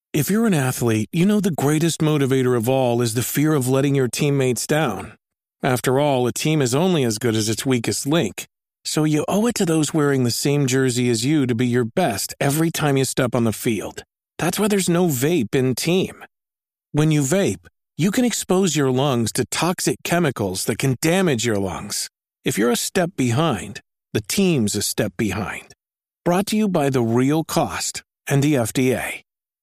If you're an athlete, you know the greatest motivator of all is the fear of letting your teammates down. After all, a team is only as good as its weakest link. So you owe it to those wearing the same jersey as you to be your best every time you step on the field. That's why there's no vape in team. When you vape, you can expose your lungs to toxic chemicals that can damage your lungs. If you're a step behind, the team's a step behind. Brought to you by The Real Cost and the FDA.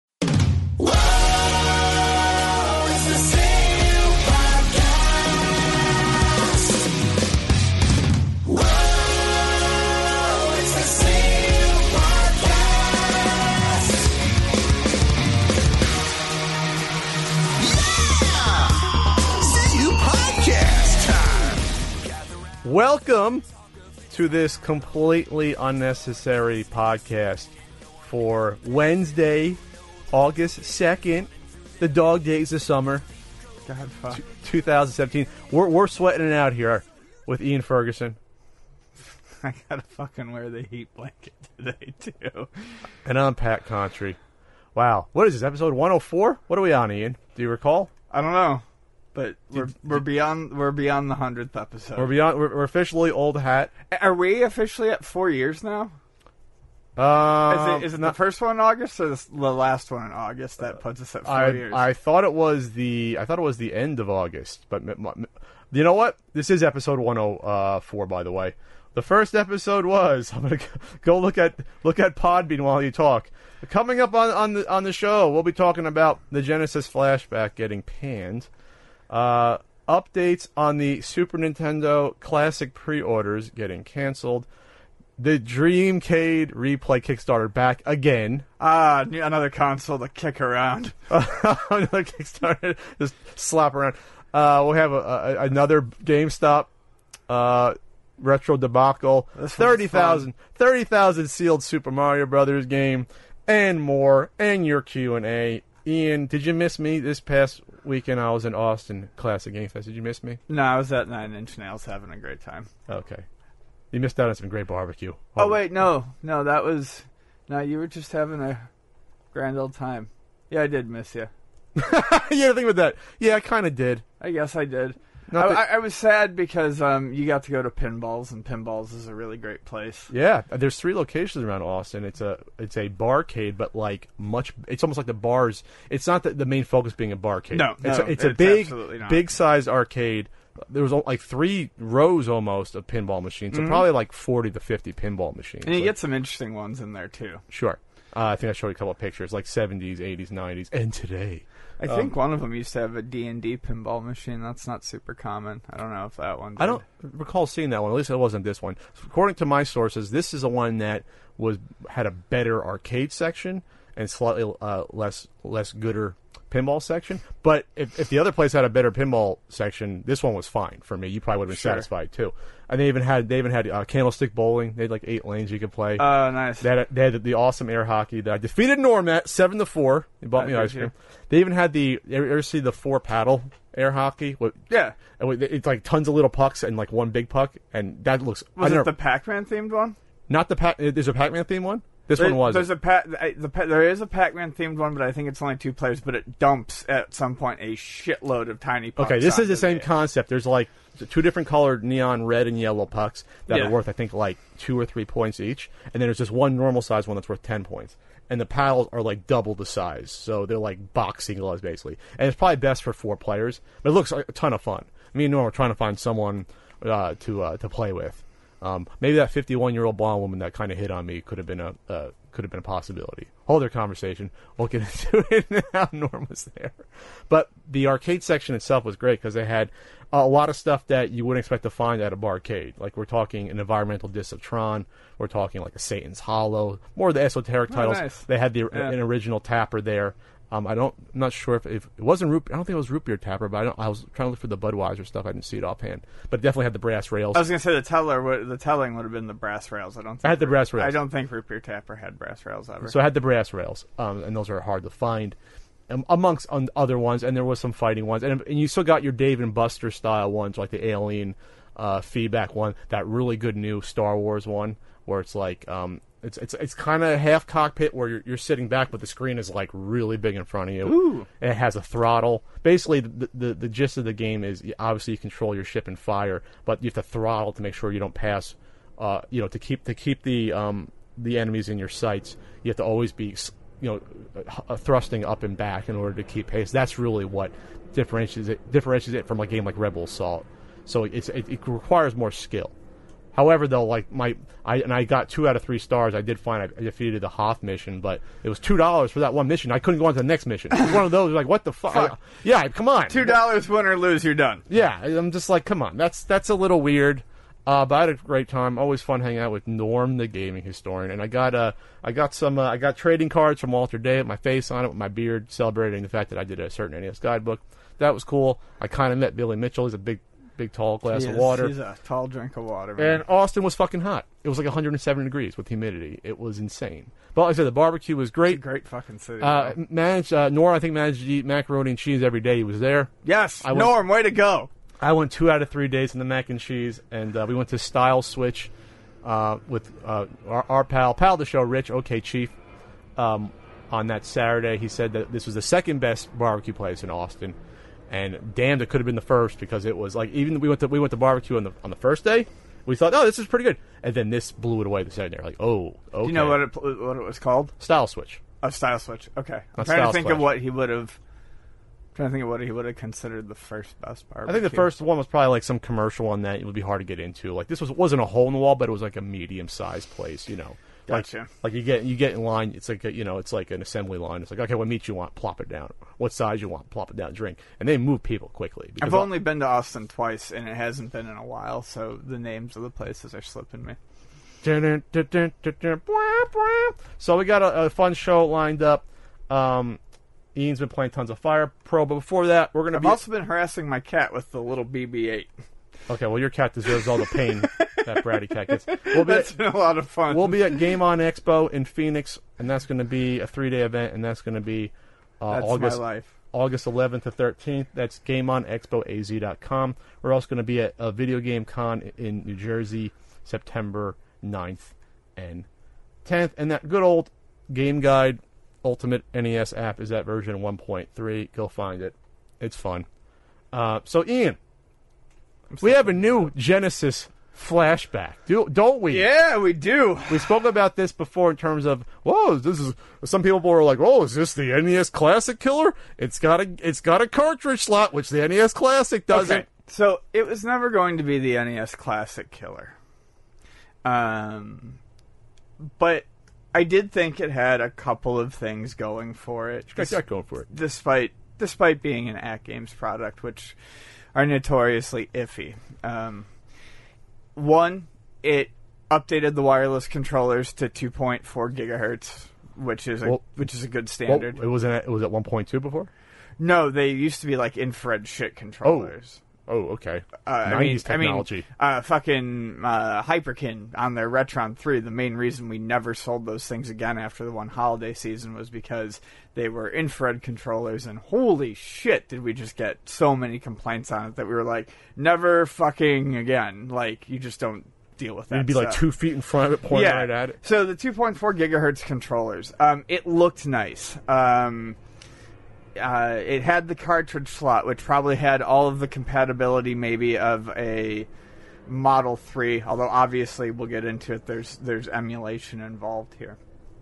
Welcome to this completely unnecessary podcast for Wednesday, August 2nd, the dog days of summer, God, fuck. 2017. We're sweating it out here with Ian Ferguson. I gotta fucking wear the heat blanket today, too. And I'm Pat Contry. Wow. What is this, episode 104? What are we on, Ian? Do you recall? I don't know, but we're beyond the 100th episode. We're officially old hat. Are we officially at 4 years now? Is it the first one in August or the last one in August that puts us at 4 years? I thought it was the end of August, but you know what? This is episode 104, by the way. The first episode was. I'm gonna go look at Podbean while you talk. Coming up on the show, we'll be talking about the Genesis flashback getting panned, updates on the Super Nintendo Classic pre-orders getting canceled, the Dreamcade Replay Kickstarter back again. Another console to kick around. Another Kickstarter, just slap around. We'll have another GameStop retro debacle, 30,000 sealed Super Mario Brothers game, and more, and your Q&A. Ian, did you miss me this past weekend? I was in Austin Classic Game Fest. Did you miss me? No, I was at 9 Inch Nails having a great time. Okay. You missed out on some great barbecue. Oh, wait, no, that was... No, you were just having a grand old time. Yeah, I did miss you. Yeah, think about that. Yeah, I kind of did. I guess I did. I was sad because you got to go to Pinballs, and Pinballs is a really great place. Yeah, there's 3 locations around Austin. It's a barcade, but like it's almost like the bars. It's not the main focus being a barcade. No, it's a big size arcade. There was like 3 rows almost of pinball machines, so probably like 40 to 50 pinball machines. And you get some interesting ones in there too. Sure. I think I showed you a couple of pictures, like 70s, 80s, 90s, and today. I think one of them used to have a D&D pinball machine. That's not super common. I don't know if that one did. I don't recall seeing that one. At least it wasn't this one. According to my sources, this is the one that had a better arcade section and slightly less gooder pinball section. But if the other place had a better pinball section, this one was fine for me. You probably would have been satisfied too. And they even had candlestick bowling. They had like 8 lanes you could play. Oh, nice. They had the awesome air hockey that I defeated Norm at 7-4. He bought me ice cream. They even had you ever see the 4 paddle air hockey? Yeah. It's like tons of little pucks and like one big puck, and that looks. Was it the Pac-Man themed one? Not the There's a Pac-Man themed one. This one was. There is a Pac-Man themed one, but I think it's only 2 players. But it dumps at some point a shitload of tiny pucks. Okay, this is the same concept. There's like 2 different colored neon red and yellow pucks that are worth, I think, like 2 or 3 points each, and then there's just one normal size one that's worth 10 points. And the paddles are like double the size, so they're like boxing gloves basically. And it's probably best for 4 players, but it looks like a ton of fun. Me and Norm are trying to find someone to play with. Maybe that 51-year-old blonde woman that kind of hit on me could have been a possibility. Whole other conversation. We'll get into it now. Norm was there. But the arcade section itself was great because they had a lot of stuff that you wouldn't expect to find at a barcade. Like we're talking an environmental disc of Tron. We're talking like a Satan's Hollow. More of the esoteric titles. Nice. They had an original Tapper there. I'm not sure if it wasn't root. I don't think it was root beer Tapper, but I was trying to look for the Budweiser stuff. I didn't see it offhand, but it definitely had the brass rails. I was gonna say the telling would have been the brass rails. I had the brass rails. I don't think root beer Tapper had brass rails ever. So I had the brass rails, and those are hard to find, amongst other ones. And there was some fighting ones, and you still got your Dave and Buster style ones, like the Alien feedback one, that really good new Star Wars one, where it's like It's kind of half cockpit where you're sitting back, but the screen is like really big in front of you. Ooh. And it has a throttle. Basically, the gist of the game is obviously you control your ship and fire, but you have to throttle to make sure you don't pass. To keep the enemies in your sights, you have to always be thrusting up and back in order to keep pace. That's really what differentiates it from a game like Rebel Assault. So it requires more skill. However, though, like I got 2 out of 3 stars. I did find I defeated the Hoth mission, but it was $2 for that one mission. I couldn't go on to the next mission. It was one of those like, what the fuck? Yeah, come on. $2, win or lose, you're done. Yeah, I'm just like, come on. That's a little weird. But I had a great time. Always fun hanging out with Norm, the gaming historian. And I got trading cards from Walter Day with my face on it, with my beard, celebrating the fact that I did a certain NES guidebook. That was cool. I kind of met Billy Mitchell. He's a big tall glass of water. He's a tall drink of water, man. And Austin was fucking hot. It was like 107 degrees with humidity. It was insane. But like I said, the barbecue was great. It's a great fucking city. Norm, I think, managed to eat macaroni and cheese every day he was there. Yes, Norm, way to go. I went 2 out of 3 days in the mac and cheese, and we went to Style Switch with our pal of the show, Rich, OK Chief, on that Saturday. He said that this was the second best barbecue place in Austin, and damned, it could have been the first, because it was like, even we went to barbecue on the first day. We thought, oh, this is pretty good, and then this blew it away the second day. Like, oh, okay. Do you know what it was called? Style Switch. Oh, Style Switch. Okay, I'm trying to think of what he would have. Trying to think of what he would have considered the first best barbecue. I think the first one was probably like some commercial on that. It would be hard to get into. Like, this wasn't a hole in the wall, but it was like a medium-sized place, you know. Gotcha. Like you get in line. It's like it's like an assembly line. It's like, okay, what meat you want? Plop it down. What size you want? Plop it down. Drink. And they move people quickly. I've only been to Austin twice, and it hasn't been in a while, so the names of the places are slipping me. So we got a fun show lined up. Ian's been playing tons of Fire Pro, but before that, I've also been harassing my cat with the little BB-8. Okay, well, your cat deserves all the pain that bratty cat gets. That's been a lot of fun. We'll be at Game On Expo in Phoenix, and that's going to be a 3-day event, and that's going to be August 11th to 13th. That's GameOnExpoAZ.com. We're also going to be at a Video Game Con in New Jersey, September 9th and 10th. And that good old Game Guide Ultimate NES app is that version 1.3. Go find it. It's fun. So, Ian, we have a new Genesis flashback, don't we? Yeah, we do. We spoke about this before in terms of, some people were like, is this the NES Classic killer? It's got a cartridge slot, which the NES Classic doesn't. Okay. So it was never going to be the NES Classic killer. But I did think it had a couple of things going for it. It's got going for it. Despite being an AtGames product, which are notoriously iffy. One, it updated the wireless controllers to 2.4 gigahertz, which is a good standard. It was at 1.2 before? No, they used to be like infrared shit controllers. Oh, okay. 90s technology. Fucking Hyperkin on their Retron 3, the main reason we never sold those things again after the one holiday season was because they were infrared controllers, and holy shit did we just get so many complaints on it that we were like, never fucking again. Like, you just don't deal with that. You'd be like 2 feet in front of it, pointing right at it. So the 2.4 gigahertz controllers, it looked nice. It had the cartridge slot, which probably had all of the compatibility maybe of a Model 3, although obviously we'll get into it. There's emulation involved here.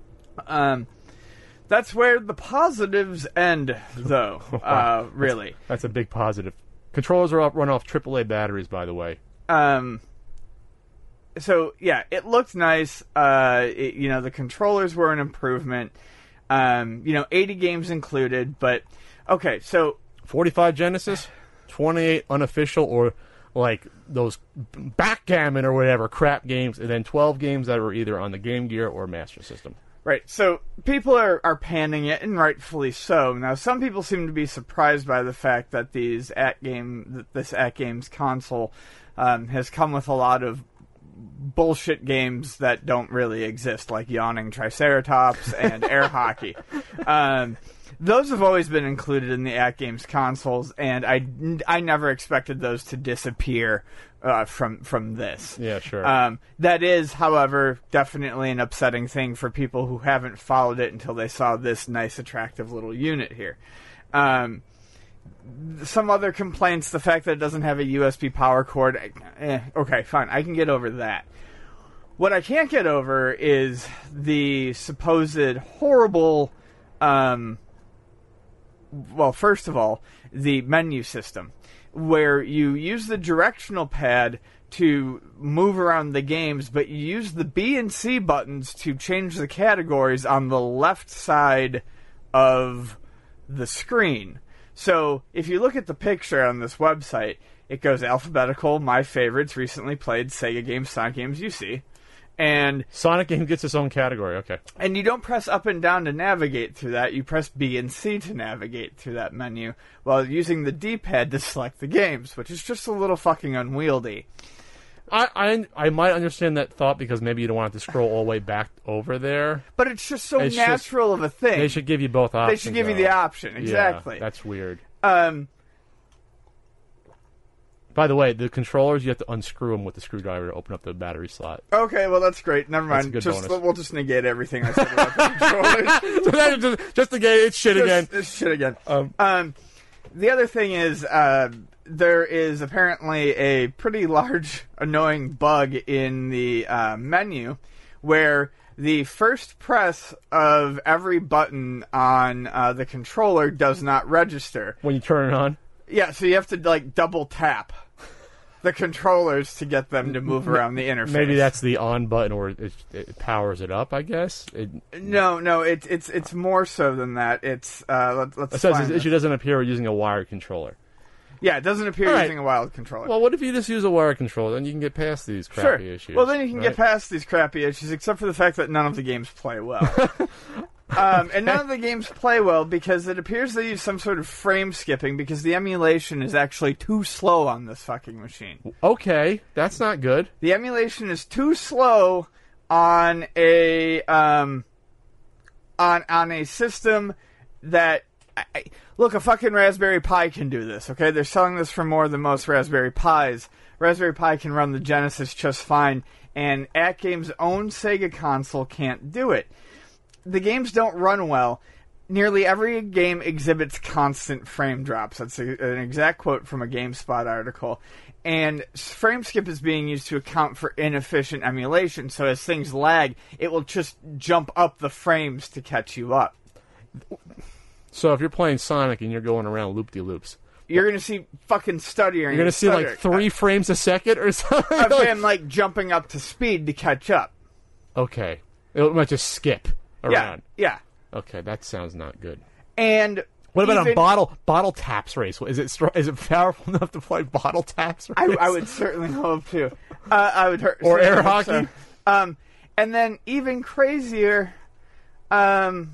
That's where the positives end, though. Wow. Really, that's a big positive. Controllers run off AAA batteries, by the way. So yeah, it looked nice. The controllers were an improvement. 80 games included, but okay, so 45 Genesis, 28 unofficial, or like those backgammon or whatever crap games, and then 12 games that were either on the Game Gear or Master System. Right, so people are panning it, and rightfully so. Now, some people seem to be surprised by the fact that this AtGames console has come with a lot of bullshit games that don't really exist, like Yawning Triceratops and Air Hockey. Those have always been included in the AtGames consoles, and I never expected those to disappear from this. Yeah, sure. That is, however, definitely an upsetting thing for people who haven't followed it until they saw this nice, attractive little unit here. Some other complaints, the fact that it doesn't have a USB power cord. Okay, fine, I can get over that. What I can't get over is the supposed horrible, well, first of all, the menu system, where you use the directional pad to move around the games, but you use the B and C buttons to change the categories on the left side of the screen. So if you look at the picture on this website, it goes alphabetical, my favorites, recently played, Sega games, Sonic games, UC. And Sonic game gets its own category, okay. And you don't press up and down to navigate through that. You press B and C to navigate through that menu while using the D-pad to select the games, which is just a little fucking unwieldy. I might understand that thought because maybe you don't want it to scroll all the way back over there. But it's just so natural of a thing. They should give you both options. They should give you the option, exactly. Yeah, that's weird. By the way, the controllers, you have to unscrew them with the screwdriver to open up the battery slot. Okay, well, that's great. Never mind. We'll just negate everything I said about the controllers. just negate it's shit again. It's shit again. The other thing is, there is apparently a pretty large, annoying bug in the menu where the first press of every button on the controller does not register. When you turn it on? Yeah, so you have to, double tap the controllers to get them to move around the interface. Maybe that's the on button, or it powers it up, I guess? No, it's more so than that. It's, let's it says this issue doesn't appear using a wired controller. Yeah, it doesn't appear using a wired controller. Well, what if you just use a wired controller? Then you can get past these crappy issues. Well, then you can get past these crappy issues, except for the fact that none of the games play well. And none of the games play well because it appears they use some sort of frame skipping because the emulation is actually too slow on this fucking machine. Okay, that's not good. The emulation is too slow on a on a system that look, a fucking Raspberry Pi can do this, okay? They're selling this for more than most Raspberry Pis. Raspberry Pi can run the Genesis just fine, and AtGame's own Sega console can't do it. The games don't run well. Nearly every game exhibits constant frame drops. That's an exact quote from a GameSpot article. And frame skip is being used to account for inefficient emulation, so as things lag, it will just jump up the frames to catch you up. So if you're playing Sonic and you're going around loop-de-loops, you're going to see fucking stuttering. You're going to see like 3 frames a second or something? Of him jumping up to speed to catch up. Okay. It might just skip around. Yeah. Okay, that sounds not good. And what about a bottle taps race? Is it powerful enough to play bottle taps race? I would certainly hope to. I would or air hockey. So. And then even crazier, they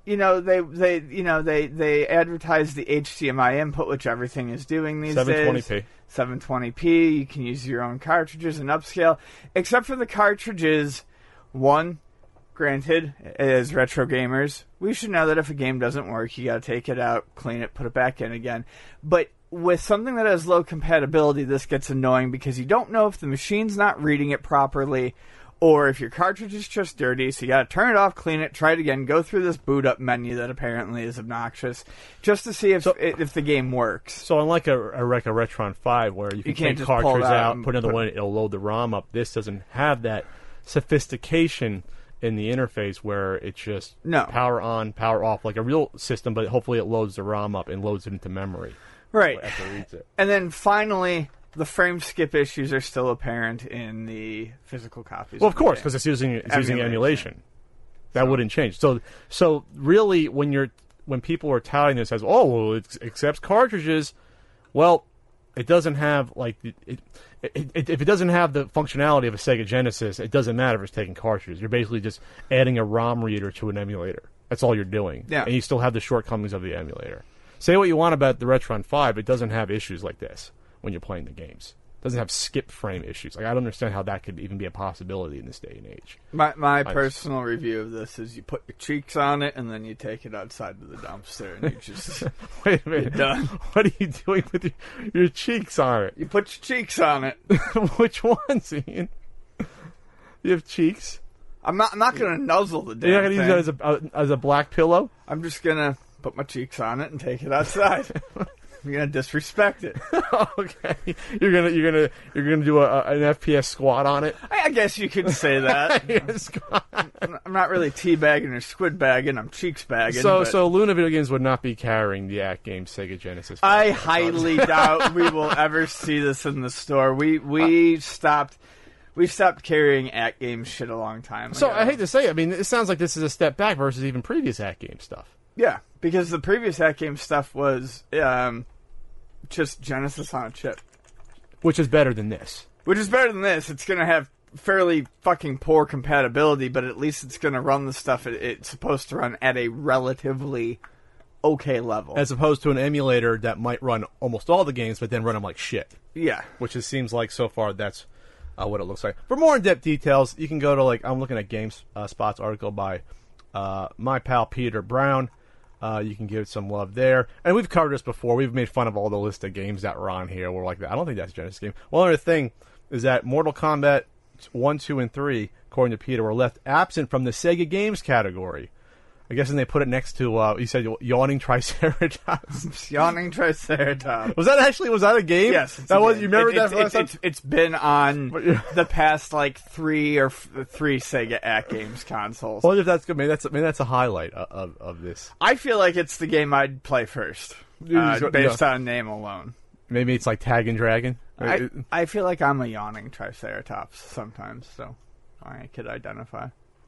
advertise the HDMI input, which everything is doing these 720p. days. 720p. You can use your own cartridges and upscale, except for the cartridges. One. Granted, as retro gamers, we should know that if a game doesn't work, you gotta take it out, clean it, put it back in again. But with something that has low compatibility, this gets annoying because you don't know if the machine's not reading it properly, or if your cartridge is just dirty, so you gotta turn it off, clean it, try it again, go through this boot up menu that apparently is obnoxious, just to see if the game works. So unlike a Retron 5, where you can take cartridge out, put another one, it'll load the ROM up, this doesn't have that sophistication in the interface where it's just power on, power off, like a real system, but hopefully it loads the ROM up and loads it into memory. Right. After it reads it. And then finally, the frame skip issues are still apparent in the physical copies. Well, of course, because it's using emulation. That wouldn't change. So really, when people are touting this as, it accepts cartridges, well, it doesn't have if it doesn't have the functionality of a Sega Genesis, it doesn't matter if it's taking cartridges. You're basically just adding a ROM reader to an emulator. That's all you're doing. Yeah. And you still have the shortcomings of the emulator. Say what you want about the Retron 5, it doesn't have issues like this when you're playing the games. doesn't have skip frame issues. Like I don't understand how that could even be a possibility in this day and age. My personal review of this is you put your cheeks on it and then you take it outside to the dumpster and you just Wait a minute. done. What are you doing with your cheeks on it? You put your cheeks on it. Which ones, Ian? You have cheeks? I'm not gonna nuzzle the damn You're not gonna use thing. that as a black pillow? I'm just gonna put my cheeks on it and take it outside. I'm gonna disrespect it. Okay, you're gonna do an FPS squat on it. I guess you could say that. I'm not really teabagging or squid bagging. I'm cheeks bagging. So Luna Video Games would not be carrying the At Game Sega Genesis. I highly doubt we will ever see this in the store. We stopped carrying At Game shit a long time ago. So I hate to say it, I mean, it sounds like this is a step back versus even previous At Game stuff. Yeah, because the previous At Game stuff was just Genesis on a chip. Which is better than this. Which is better than this. It's going to have fairly fucking poor compatibility, but at least it's going to run the stuff it's supposed to run at a relatively okay level. As opposed to an emulator that might run almost all the games, but then run them like shit. Yeah. Which it seems like so far that's what it looks like. For more in-depth details, you can go to, I'm looking at GameSpot's article by my pal Peter Brown. You can give it some love there. And we've covered this before. We've made fun of all the list of games that were on here. We're like, I don't think that's a Genesis game. One other thing is that Mortal Kombat 1, 2, and 3, according to Peter, were left absent from the Sega Games category. I guess, and they put it next to, you said Yawning Triceratops. Yawning Triceratops. Was that a game? Yes. That was, you remember that from last time? It's been on the past, three Sega At Games consoles. Well, if that's good, maybe that's a highlight of this. I feel like it's the game I'd play first, based on name alone. Maybe it's like Tag and Dragon? I feel like I'm a Yawning Triceratops sometimes, so I could identify.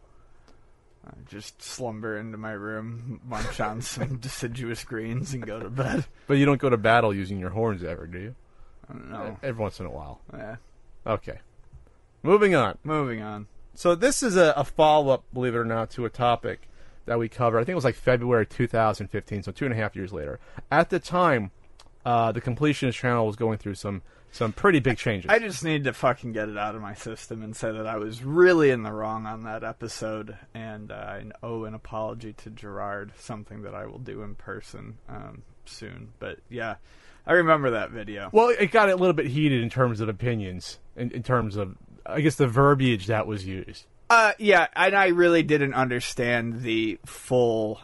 I just slumber into my room, munch on some deciduous greens, and go to bed. But you don't go to battle using your horns ever, do you? I don't know. Every once in a while. Yeah. Okay. Moving on. So this is a follow-up, believe it or not, to a topic that we covered. I think it was like February 2015, so 2.5 years later. At the time, the Completionist channel was going through some pretty big changes. I just need to fucking get it out of my system and say that I was really in the wrong on that episode, and I owe an apology to Gerard, something that I will do in person soon. But yeah, I remember that video. Well, it got a little bit heated in terms of opinions, in terms of, I guess, the verbiage that was used. Yeah, and I really didn't understand the full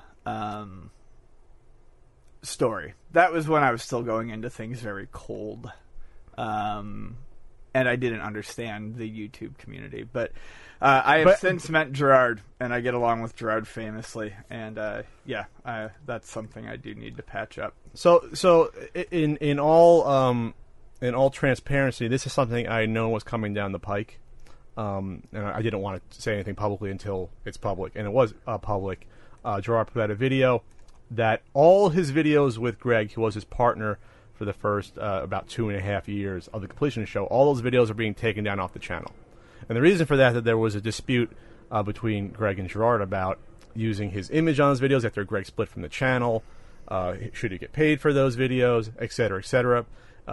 story. That was when I was still going into things very cold. And I didn't understand the YouTube community. But I have since met Gerard, and I get along with Gerard famously. And that's something I do need to patch up. So in all transparency, this is something I know was coming down the pike. And I didn't want to say anything publicly until it's public, and it was public. Gerard put out a video that all his videos with Greg, who was his partner for the first about 2.5 years of the Completionist show, all those videos are being taken down off the channel. And the reason for that there was a dispute between Greg and Gerard about using his image on his videos after Greg split from the channel. Should he get paid for those videos, et cetera, et cetera.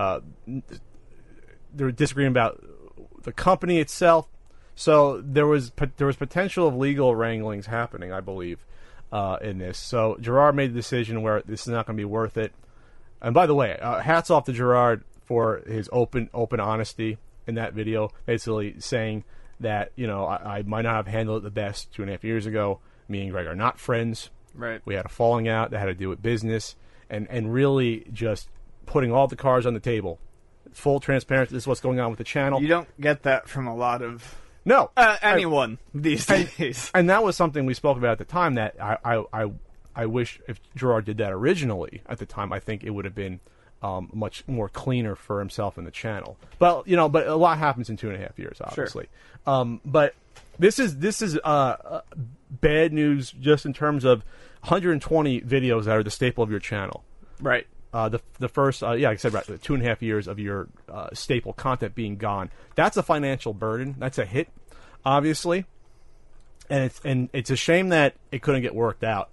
They were disagreeing about the company itself. So there was potential of legal wranglings happening, I believe, in this. So Gerard made the decision where this is not going to be worth it. And by the way, hats off to Gerard for his open honesty in that video, basically saying that, I might not have handled it the best 2.5 years ago. Me and Greg are not friends. Right. We had a falling out that had to do with business, and really just putting all the cards on the table. Full transparency, this is what's going on with the channel. You don't get that from a lot of anyone these days. And that was something we spoke about at the time, that I wish if Gerard did that originally at the time, I think it would have been much more cleaner for himself and the channel. But but a lot happens in 2.5 years, obviously. Sure. But this is bad news just in terms of 120 videos that are the staple of your channel. Right. The first, like I said, right, 2.5 years of your staple content being gone. That's a financial burden. That's a hit, obviously, and it's a shame that it couldn't get worked out.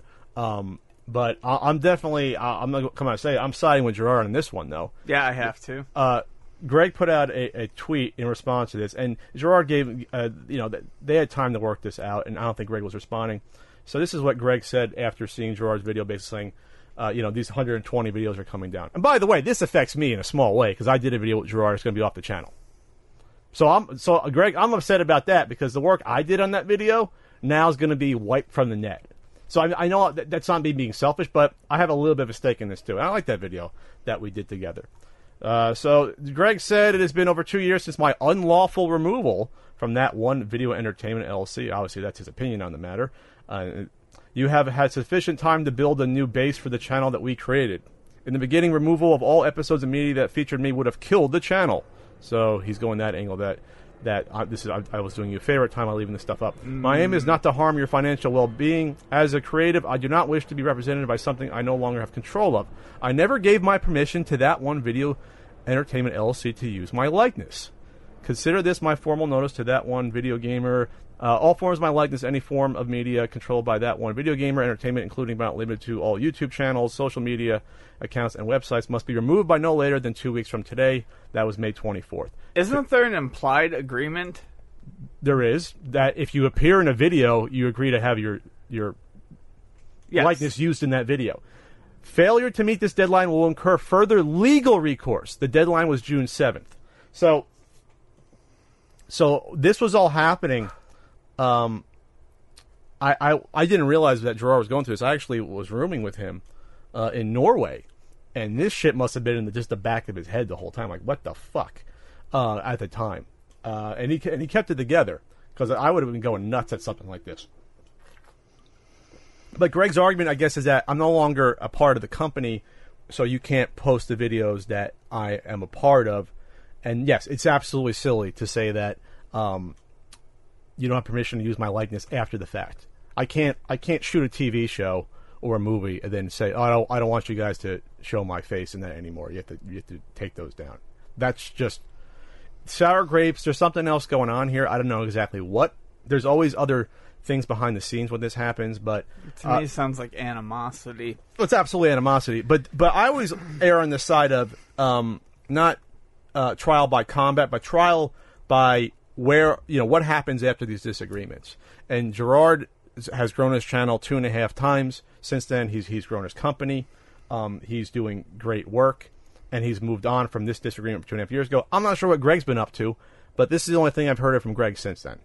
But I'm definitely I'm not going to come out and say I'm siding with Gerard on this one, though. Yeah, I have to. Greg put out a tweet in response to this, and Gerard gave, they had time to work this out, and I don't think Greg was responding. So this is what Greg said after seeing Gerard's video, basically saying, these 120 videos are coming down. And by the way, this affects me in a small way, because I did a video with Gerard. It's going to be off the channel. So Greg, I'm upset about that, because the work I did on that video now is going to be wiped from the net. So I know that's not me being selfish, but I have a little bit of a stake in this too. And I like that video that we did together. So Greg said, it has been over 2 years since my unlawful removal from That One Video Entertainment LLC. Obviously, that's his opinion on the matter. You have had sufficient time to build a new base for the channel that we created. In the beginning, removal of all episodes of media that featured me would have killed the channel. So he's going that angle that I was doing you a favor time by leaving this stuff up. My aim is not to harm your financial well-being. As a creative, I do not wish to be represented by something I no longer have control of. I never gave my permission to That One Video Entertainment LLC to use my likeness. Consider this my formal notice to That One Video Gamer. All forms of my likeness, any form of media controlled by That One Video Gamer Entertainment, including but not limited to all YouTube channels, social media accounts, and websites, must be removed by no later than 2 weeks from today. That was May 24th. Isn't there an implied agreement? There is, that if you appear in a video, you agree to have your Yes. likeness used in that video. Failure to meet this deadline will incur further legal recourse. The deadline was June 7th. So this was all happening. I didn't realize that Gerard was going through this. I actually was rooming with him in Norway, and this shit must have been in just the back of his head the whole time. Like, what the fuck? At the time, and he kept it together, because I would have been going nuts at something like this. But Greg's argument, I guess, is that I'm no longer a part of the company, so you can't post the videos that I am a part of. And yes, it's absolutely silly to say that you don't have permission to use my likeness after the fact. I can't shoot a TV show or a movie and then say, oh, I don't want you guys to show my face in that anymore. You have to take those down. That's just sour grapes. There's something else going on here. I don't know exactly what. There's always other things behind the scenes when this happens, but to me it sounds like animosity. It's absolutely animosity, but I always err on the side of not trial by combat, but trial by where, what happens after these disagreements. And Gerard has grown his channel 2.5 times since then. He's grown his company. He's doing great work, and he's moved on from this disagreement 2.5 years ago. I'm not sure what Greg's been up to, but this is the only thing I've heard of from Greg since then.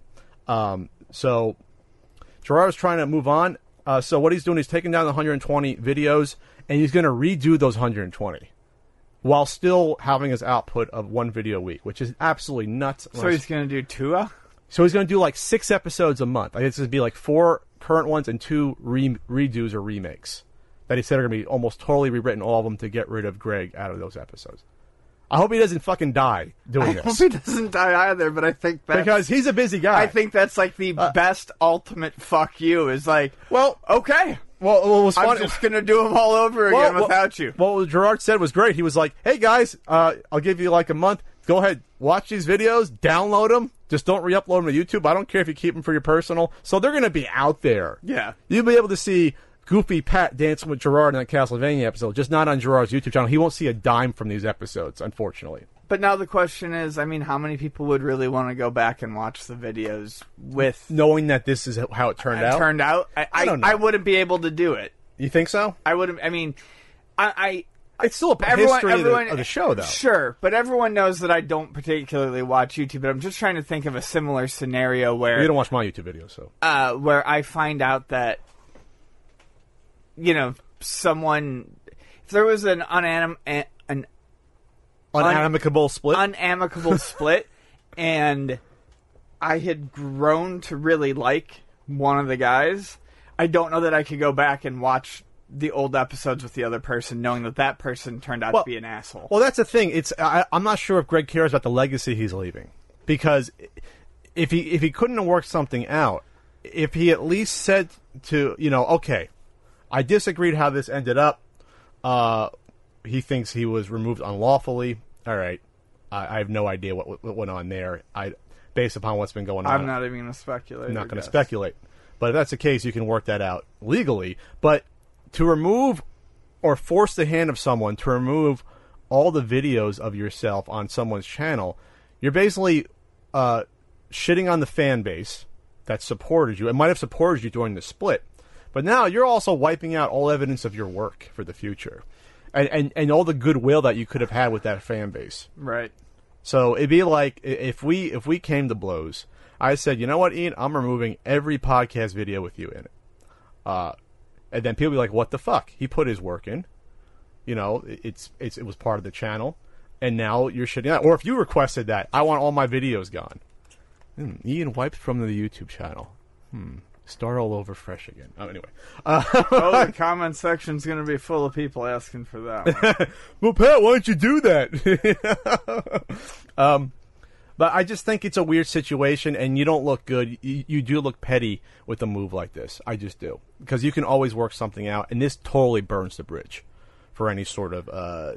So Gerard is trying to move on. So what he's doing, he's taking down the 120 videos, and he's going to redo those 120 while still having his output of one video a week, which is absolutely nuts. So he's going to do two? So he's going to do like 6 episodes a month. I guess it'd be like 4 current ones and 2 redos or remakes that he said are going to be almost totally rewritten, all of them, to get rid of Greg out of those episodes. I hope he doesn't fucking die doing this. I hope he doesn't die either, but I think that's... Because he's a busy guy. I think that's like the best ultimate fuck you, is like, well, okay. Well, it was I'm just going to do them all over again without you. Well, what Gerard said was great. He was like, hey, guys, I'll give you like a month. Go ahead, watch these videos, download them. Just don't re-upload them to YouTube. I don't care if you keep them for your personal. So they're going to be out there. Yeah. You'll be able to see Goofy Pat dancing with Gerard in that Castlevania episode, just not on Gerard's YouTube channel. He won't see a dime from these episodes, unfortunately. But now the question is, I mean, how many people would really want to go back and watch the videos with... knowing that this is how it turned out? I don't know. I wouldn't be able to do it. You think so? I wouldn't... I mean, it's still a history of the show, though. Sure, but everyone knows that I don't particularly watch YouTube, but I'm just trying to think of a similar scenario where... You don't watch my YouTube videos, so... where I find out that, someone... If there was an unamicable split? Unamicable split, and I had grown to really like one of the guys, I don't know that I could go back and watch the old episodes with the other person, knowing that person turned out to be an asshole. Well, that's the thing. I'm not sure if Greg cares about the legacy he's leaving, because if he couldn't have worked something out, if he at least said to okay, I disagreed how this ended up. He thinks he was removed unlawfully. All right, I have no idea what went on there. Based upon what's been going on, I'm not even going to speculate. I'm not going to speculate. But if that's the case, you can work that out legally. But to remove or force the hand of someone to remove all the videos of yourself on someone's channel, you're basically shitting on the fan base that supported you. It might have supported you during the split, but now you're also wiping out all evidence of your work for the future, and all the goodwill that you could have had with that fan base. Right. So it'd be like if we came to blows. I said, you know what, Ian, I'm removing every podcast video with you in it. And then people be like, what the fuck? He put his work in. You know, it was part of the channel, and now you're shitting out. Or if you requested that, I want all my videos gone. Ian wiped from the YouTube channel. Start all over fresh again. Oh, anyway. The comment section's going to be full of people asking for that. Well, Pat, why don't you do that? But I just think it's a weird situation, and you don't look good. You do look petty with a move like this. I just do. Because you can always work something out, and this totally burns the bridge for any sort of,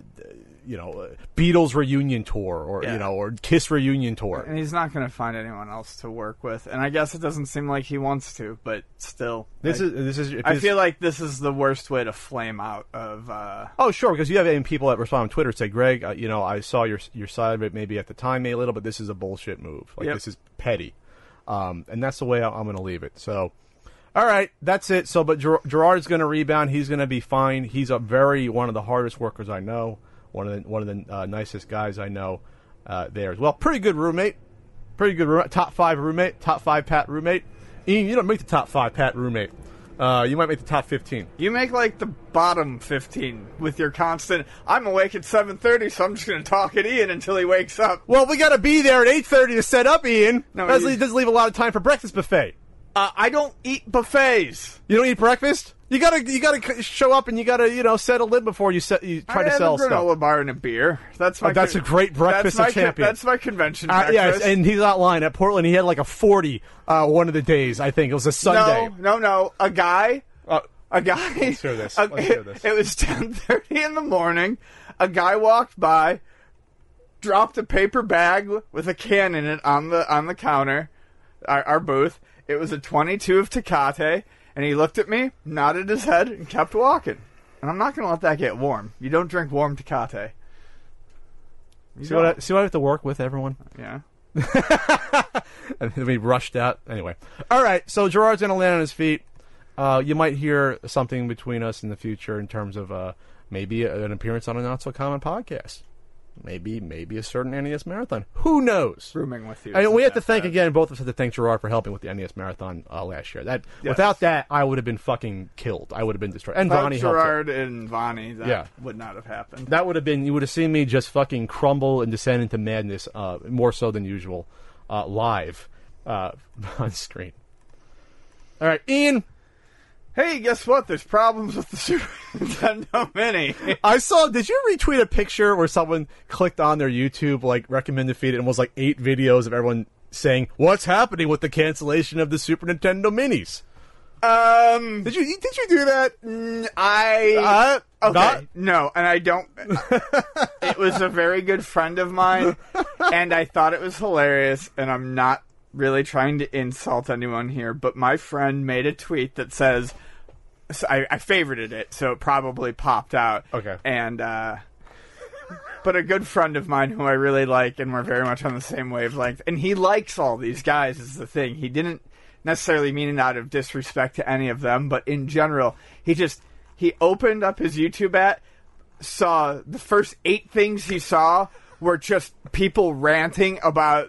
Beatles reunion tour or, or Kiss reunion tour. And he's not going to find anyone else to work with. And I guess it doesn't seem like he wants to, but still. I feel like this is the worst way to flame out of... Oh, sure, because you have people that respond on Twitter say, Greg, I saw your side of it maybe at the time a little, but this is a bullshit move. This is petty. And that's the way I'm going to leave it. So... All right, that's it. So, but Gerard's going to rebound. He's going to be fine. He's one of the hardest workers I know. One of the nicest guys I know there as well. Pretty good roommate. Top 5 roommate. Top 5 Pat roommate. Ian, you don't make the top 5 Pat roommate. You might make the top 15. You make like the bottom 15 with your constant. I'm awake at 7:30, so I'm just going to talk at Ian until he wakes up. Well, we got to be there at 8:30 to set up, Ian. No, that doesn't leave a lot of time for breakfast buffet. I don't eat buffets. You don't eat breakfast? You gotta show up and you gotta, settle in before you try to sell stuff. I have a granola bar and a beer. That's a great breakfast of champion. That's my convention breakfast. Yes, and he's not lying. At Portland, he had like a 40 one of the days. I think it was a Sunday. No. A guy. Let's hear this. It was 10:30 in the morning. A guy walked by, dropped a paper bag with a can in it on the counter, our booth. It was a 22 of Tecate, and he looked at me, nodded his head, and kept walking. And I'm not going to let that get warm. You don't drink warm Tecate. See what I have to work with, everyone? Yeah. And then we rushed out. Anyway. All right, so Gerard's going to land on his feet. You might hear something between us in the future in terms of maybe an appearance on a Not-So-Common podcast. Maybe a certain NES Marathon. Who knows? Rooming with you. We have to thank again. Both of us have to thank Gerard for helping with the NES Marathon last year. Without that, I would have been fucking killed. I would have been destroyed. And Vonnie helped. Gerard and Vonnie, that would not have happened. That would have been. You would have seen me just fucking crumble and descend into madness, more so than usual, live on screen. All right, Ian. Hey, guess what? There's problems with the Super Nintendo Mini. I saw, did you retweet a picture where someone clicked on their YouTube, recommended feed, and it was 8 videos of everyone saying, what's happening with the cancellation of the Super Nintendo Minis? Did you do that? Okay. No, and I don't. It was a very good friend of mine, and I thought it was hilarious, and I'm not really trying to insult anyone here, but my friend made a tweet that says, I favorited it, so it probably popped out. Okay. And, but a good friend of mine who I really like, and we're very much on the same wavelength, and he likes all these guys, is the thing. He didn't necessarily mean it out of disrespect to any of them, but in general, he opened up his YouTube app, saw the first 8 things he saw were just people ranting about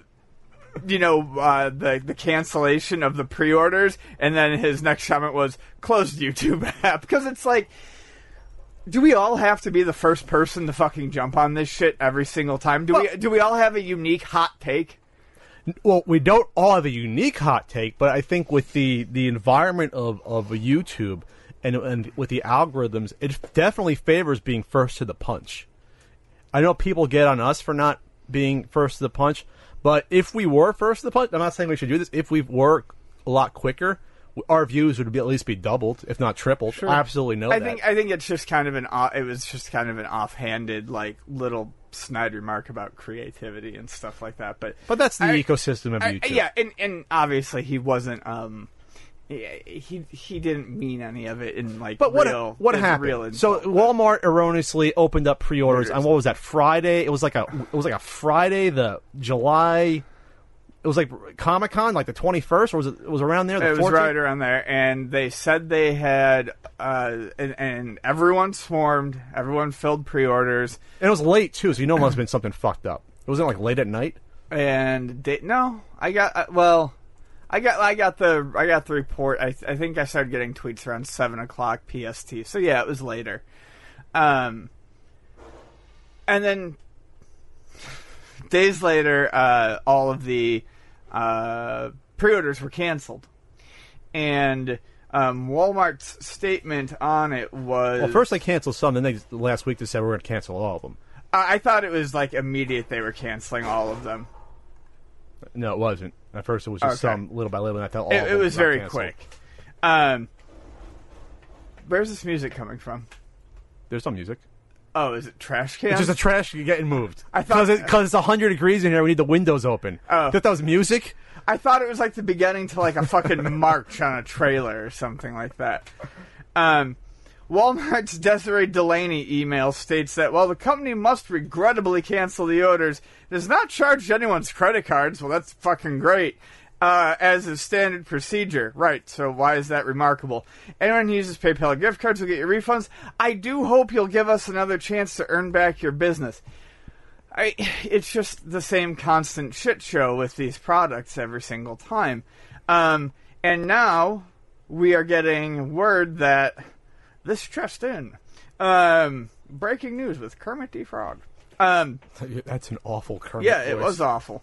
the cancellation of the pre-orders, and then his next comment was closed YouTube app, because it's like, do we all have to be the first person to fucking jump on this shit every single time? Do we all have a unique hot take? Well, we don't all have a unique hot take, but I think with the environment of YouTube and with the algorithms, it definitely favors being first to the punch. I know people get on us for not being first to the punch, but if we were first to the punch, I'm not saying we should do this. If we were a lot quicker, our views would at least be doubled, if not tripled. Sure. I absolutely know that. I think it's just kind of an offhanded little snide remark about creativity and stuff like that. But that's the ecosystem of YouTube. Yeah, and obviously he wasn't he didn't mean any of it in like. But what happened? Real So Walmart erroneously opened up pre-orders on what was that Friday? It was like a Friday, the July. It was like Comic-Con, like the 21st, or was it around there? It was right around there, and they said they had, and everyone swarmed, everyone filled pre-orders, and it was late too, so you know it must have been something fucked up. It wasn't like late at night. And I got the report. I think I started getting tweets around 7:00 PST. So yeah, it was later. And then days later, all of the pre-orders were canceled, and Walmart's statement on it was... Well, first they canceled some, then last week they said we're going to cancel all of them. I thought it was like immediate they were canceling all of them. No, it wasn't. At first it was just some little by little, and I thought all of them it was very canceled. quick. Where's this music coming from? There's some music. Oh, is it trash can? It's just a trash can getting moved. I thought because it's 100 degrees in here, we need the windows open. Oh. Thought that was music? I thought it was like the beginning to like a fucking march on a trailer or something like that. Walmart's Desiree Delaney email states that while the company must regrettably cancel the orders, it has not charged anyone's credit cards. Well, that's fucking great. As a standard procedure. Right, so why is that remarkable? Anyone who uses PayPal or gift cards will get your refunds. I do hope you'll give us another chance to earn back your business. It's just the same constant shit show with these products every single time. And now we are getting word that this just in. Breaking news with Kermit the Frog. That's an awful Kermit Yeah, voice. it was awful.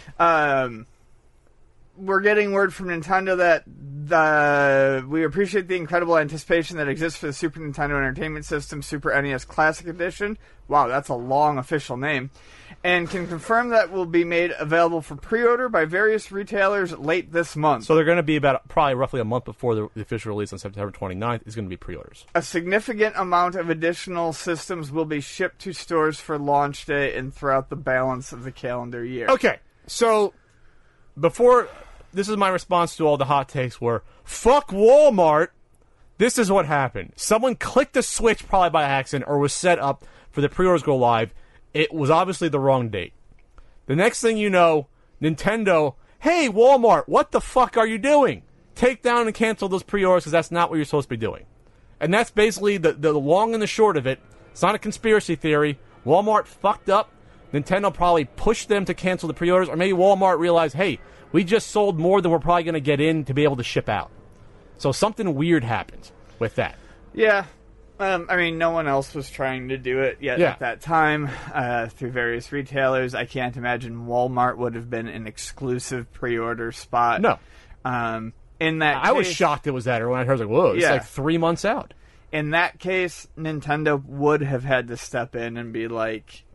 We're getting word from Nintendo that we appreciate the incredible anticipation that exists for the Super Nintendo Entertainment System Super NES Classic Edition. Wow, that's a long official name. And can confirm that will be made available for pre-order by various retailers late this month. So they're going to be probably roughly a month before the official release on September 29th is going to be pre-orders. A significant amount of additional systems will be shipped to stores for launch day and throughout the balance of the calendar year. Okay, so this is my response to all the hot takes were, fuck Walmart. This is what happened. Someone clicked the switch probably by accident or was set up for the pre-orders to go live. It was obviously the wrong date. The next thing you know, Nintendo, hey, Walmart, what the fuck are you doing? Take down and cancel those pre-orders because that's not what you're supposed to be doing. And that's basically the long and the short of it. It's not a conspiracy theory. Walmart fucked up. Nintendo probably pushed them to cancel the pre-orders, or maybe Walmart realized, hey, we just sold more than we're probably going to get in to be able to ship out. So something weird happened with that. Yeah. I mean, no one else was trying to do it yet at that time through various retailers. I can't imagine Walmart would have been an exclusive pre-order spot. No. In that I was shocked it was that. When I heard, I was like, whoa, it's like 3 months out. In that case, Nintendo would have had to step in and be like,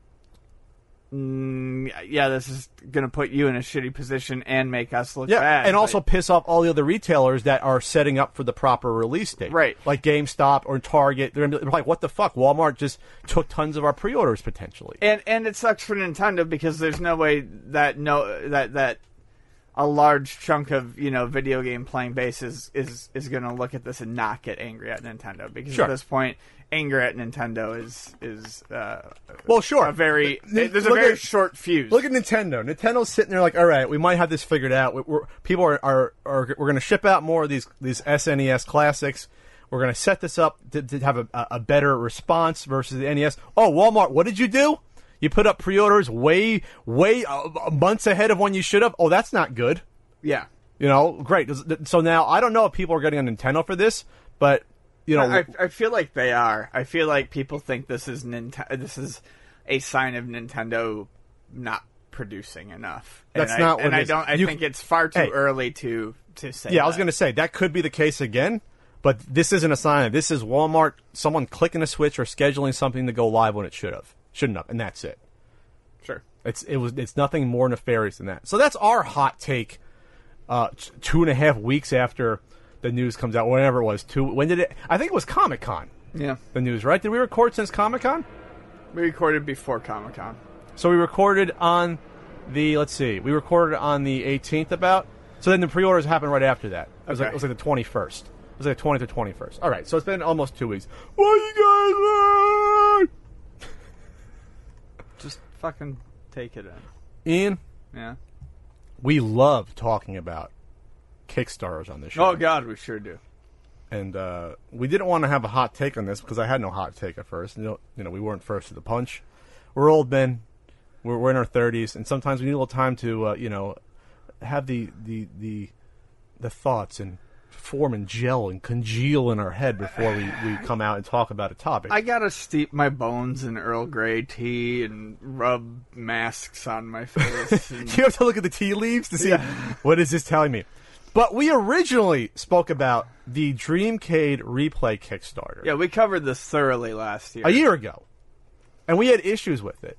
yeah, this is going to put you in a shitty position and make us look bad. And also piss off all the other retailers that are setting up for the proper release date. Right. Like GameStop or Target. They're like, what the fuck? Walmart just took tons of our pre-orders potentially. And it sucks for Nintendo because there's no way that that a large chunk of, video game playing base is going to look at this and not get angry at Nintendo. Because at this point, anger at Nintendo is well, sure. There's a very short fuse. Look at Nintendo. Nintendo's sitting there like, all right, we might have this figured out. People are we're going to ship out more of these SNES classics. We're going to set this up to have a better response versus the NES. Oh, Walmart, what did you do? You put up pre-orders way months ahead of when you should have. Oh, that's not good. Yeah. Great. So now I don't know if people are getting on Nintendo for this, but I feel like they are. I feel like people think this is This is a sign of Nintendo not producing enough. That's not what it is. I think it's far too early to say. Yeah, I was going to say that could be the case again, but this isn't a sign. This is Walmart, someone clicking a switch or scheduling something to go live when it shouldn't have, and that's it. Sure. It's nothing more nefarious than that. So that's our hot take. 2.5 weeks after the news comes out, whenever it was. When did it? I think it was Comic-Con. Yeah. The news, right? Did we record since Comic-Con? We recorded before Comic-Con. So we recorded on the, we recorded on the 18th about. So then the pre-orders happened right after that. It was Okay. like the 21st. It was like the 20th or 21st. All right, so it's been almost 2 weeks. What you guys want? Just fucking take it in. Ian, Yeah. we love talking about Kickstarters on this show. Oh God, we sure do. And we didn't want to have a hot take on this because I had no hot take at first. You know, we weren't first to the punch. We're old men. We're in our 30s, and sometimes we need a little time to, have the thoughts and form and gel and congeal in our head before we come out and talk about a topic. I gotta steep my bones in Earl Grey tea and rub masks on my face. And You have to look at the tea leaves to see what is this telling me. But we originally spoke about the Dreamcade Replay Kickstarter. yeah, we covered this thoroughly last year. A year ago, and we had issues with it.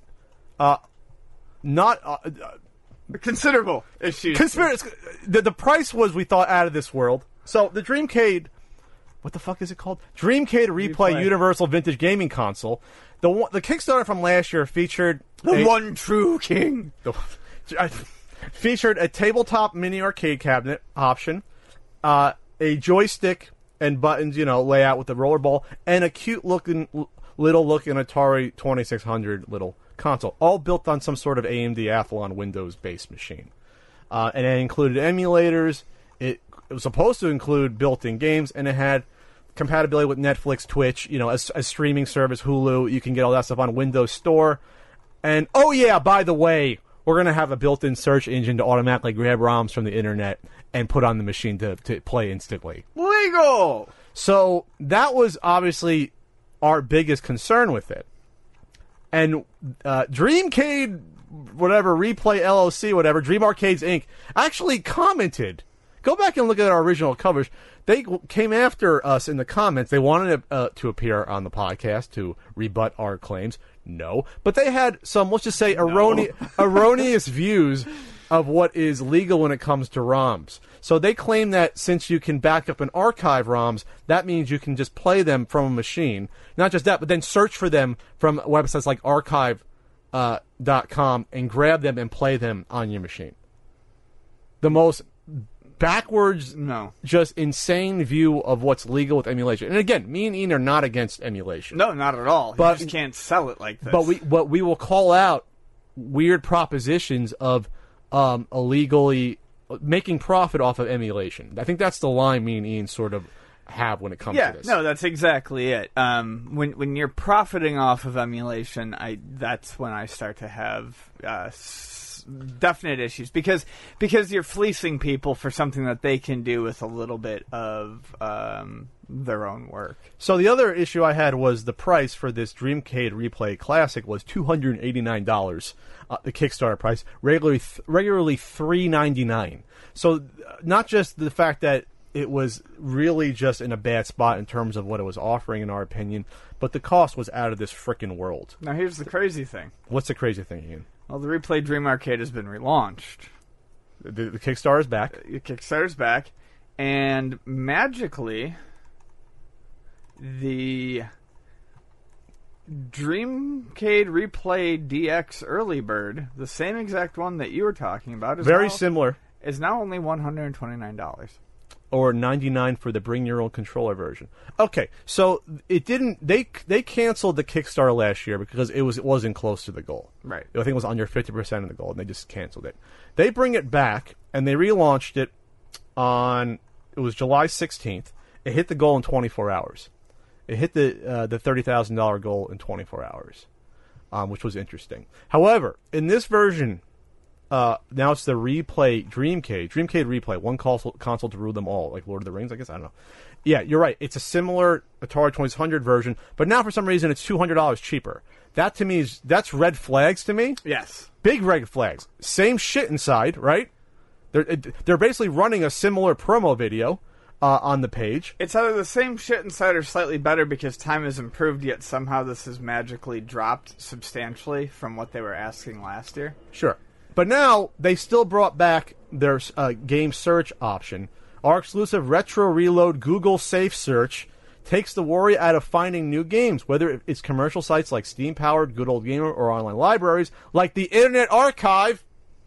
Considerable issues. The price was, we thought, out of this world. So the Dreamcade, what the fuck is it called? Dreamcade Replay Universal Vintage Gaming Console. The Kickstarter from last year featured the one true king. Featured a tabletop mini arcade cabinet option, a joystick and buttons, layout with the rollerball, and a cute looking Atari 2600 little console, all built on some sort of AMD Athlon Windows-based machine. And it included emulators. It was supposed to include built-in games, and it had compatibility with Netflix, Twitch, a streaming service, Hulu. You can get all that stuff on Windows Store. And, oh yeah, by the way, we're going to have a built-in search engine to automatically grab ROMs from the internet and put on the machine to play instantly. Legal! So that was obviously our biggest concern with it. And Dreamcade, whatever, Replay LLC, whatever, Dream Arcades Inc., actually commented. Go back and look at our original coverage. They came after us in the comments. They wanted to appear on the podcast to rebut our claims. No. But they had some, let's just say, erroneous views of what is legal when it comes to ROMs. So they claim that since you can back up and archive ROMs, that means you can just play them from a machine. Not just that, but then search for them from websites like archive.com and grab them and play them on your machine. The most backwards, just insane view of what's legal with emulation. And again, me and Ian are not against emulation. No, not at all. But you just can't sell it like this. But we will call out weird propositions of illegally making profit off of emulation. I think that's the line me and Ian sort of have when it comes to this. No, that's exactly it. When you're profiting off of emulation, that's when I start to have definite issues because you're fleecing people for something that they can do with a little bit of their own work. So the other issue I had was the price for this Dreamcade Replay Classic was $289. The Kickstarter price, regularly $399. So not just the fact that it was really just in a bad spot in terms of what it was offering, in our opinion, but the cost was out of this frickin' world. Now here's the crazy thing. What's the crazy thing, Ian? Well, the Replay Dream Arcade has been relaunched. The Kickstarter is back. The Kickstarter's back, and magically, the Dreamcade Replay DX Early Bird, the same exact one that you were talking about, similar, is now only $129. Or $99 for the bring your own controller version. Okay, so it didn't. They canceled the Kickstarter last year because it wasn't close to the goal. Right. I think it was under 50% of the goal, and they just canceled it. They bring it back and they relaunched it on. It was July 16th. It hit the goal in 24 hours. It hit the $30,000 goal in 24 hours, which was interesting. However, in this version. Now it's the Dreamcade Replay, one console to rule them all, like Lord of the Rings, I guess. I don't know. Yeah, you're right. It's a similar Atari 2600 version, but now for some reason it's $200 cheaper. That to me that's red flags to me. Yes, big red flags. Same shit inside, right? They're basically running a similar promo video on the page. It's either the same shit inside or slightly better because time has improved, yet somehow this has magically dropped substantially from what they were asking last year. Sure. But now, they still brought back their game search option. Our exclusive Retro Reload Google Safe Search takes the worry out of finding new games, whether it's commercial sites like Steam-powered Good Old Gamer or online libraries like the Internet Archive.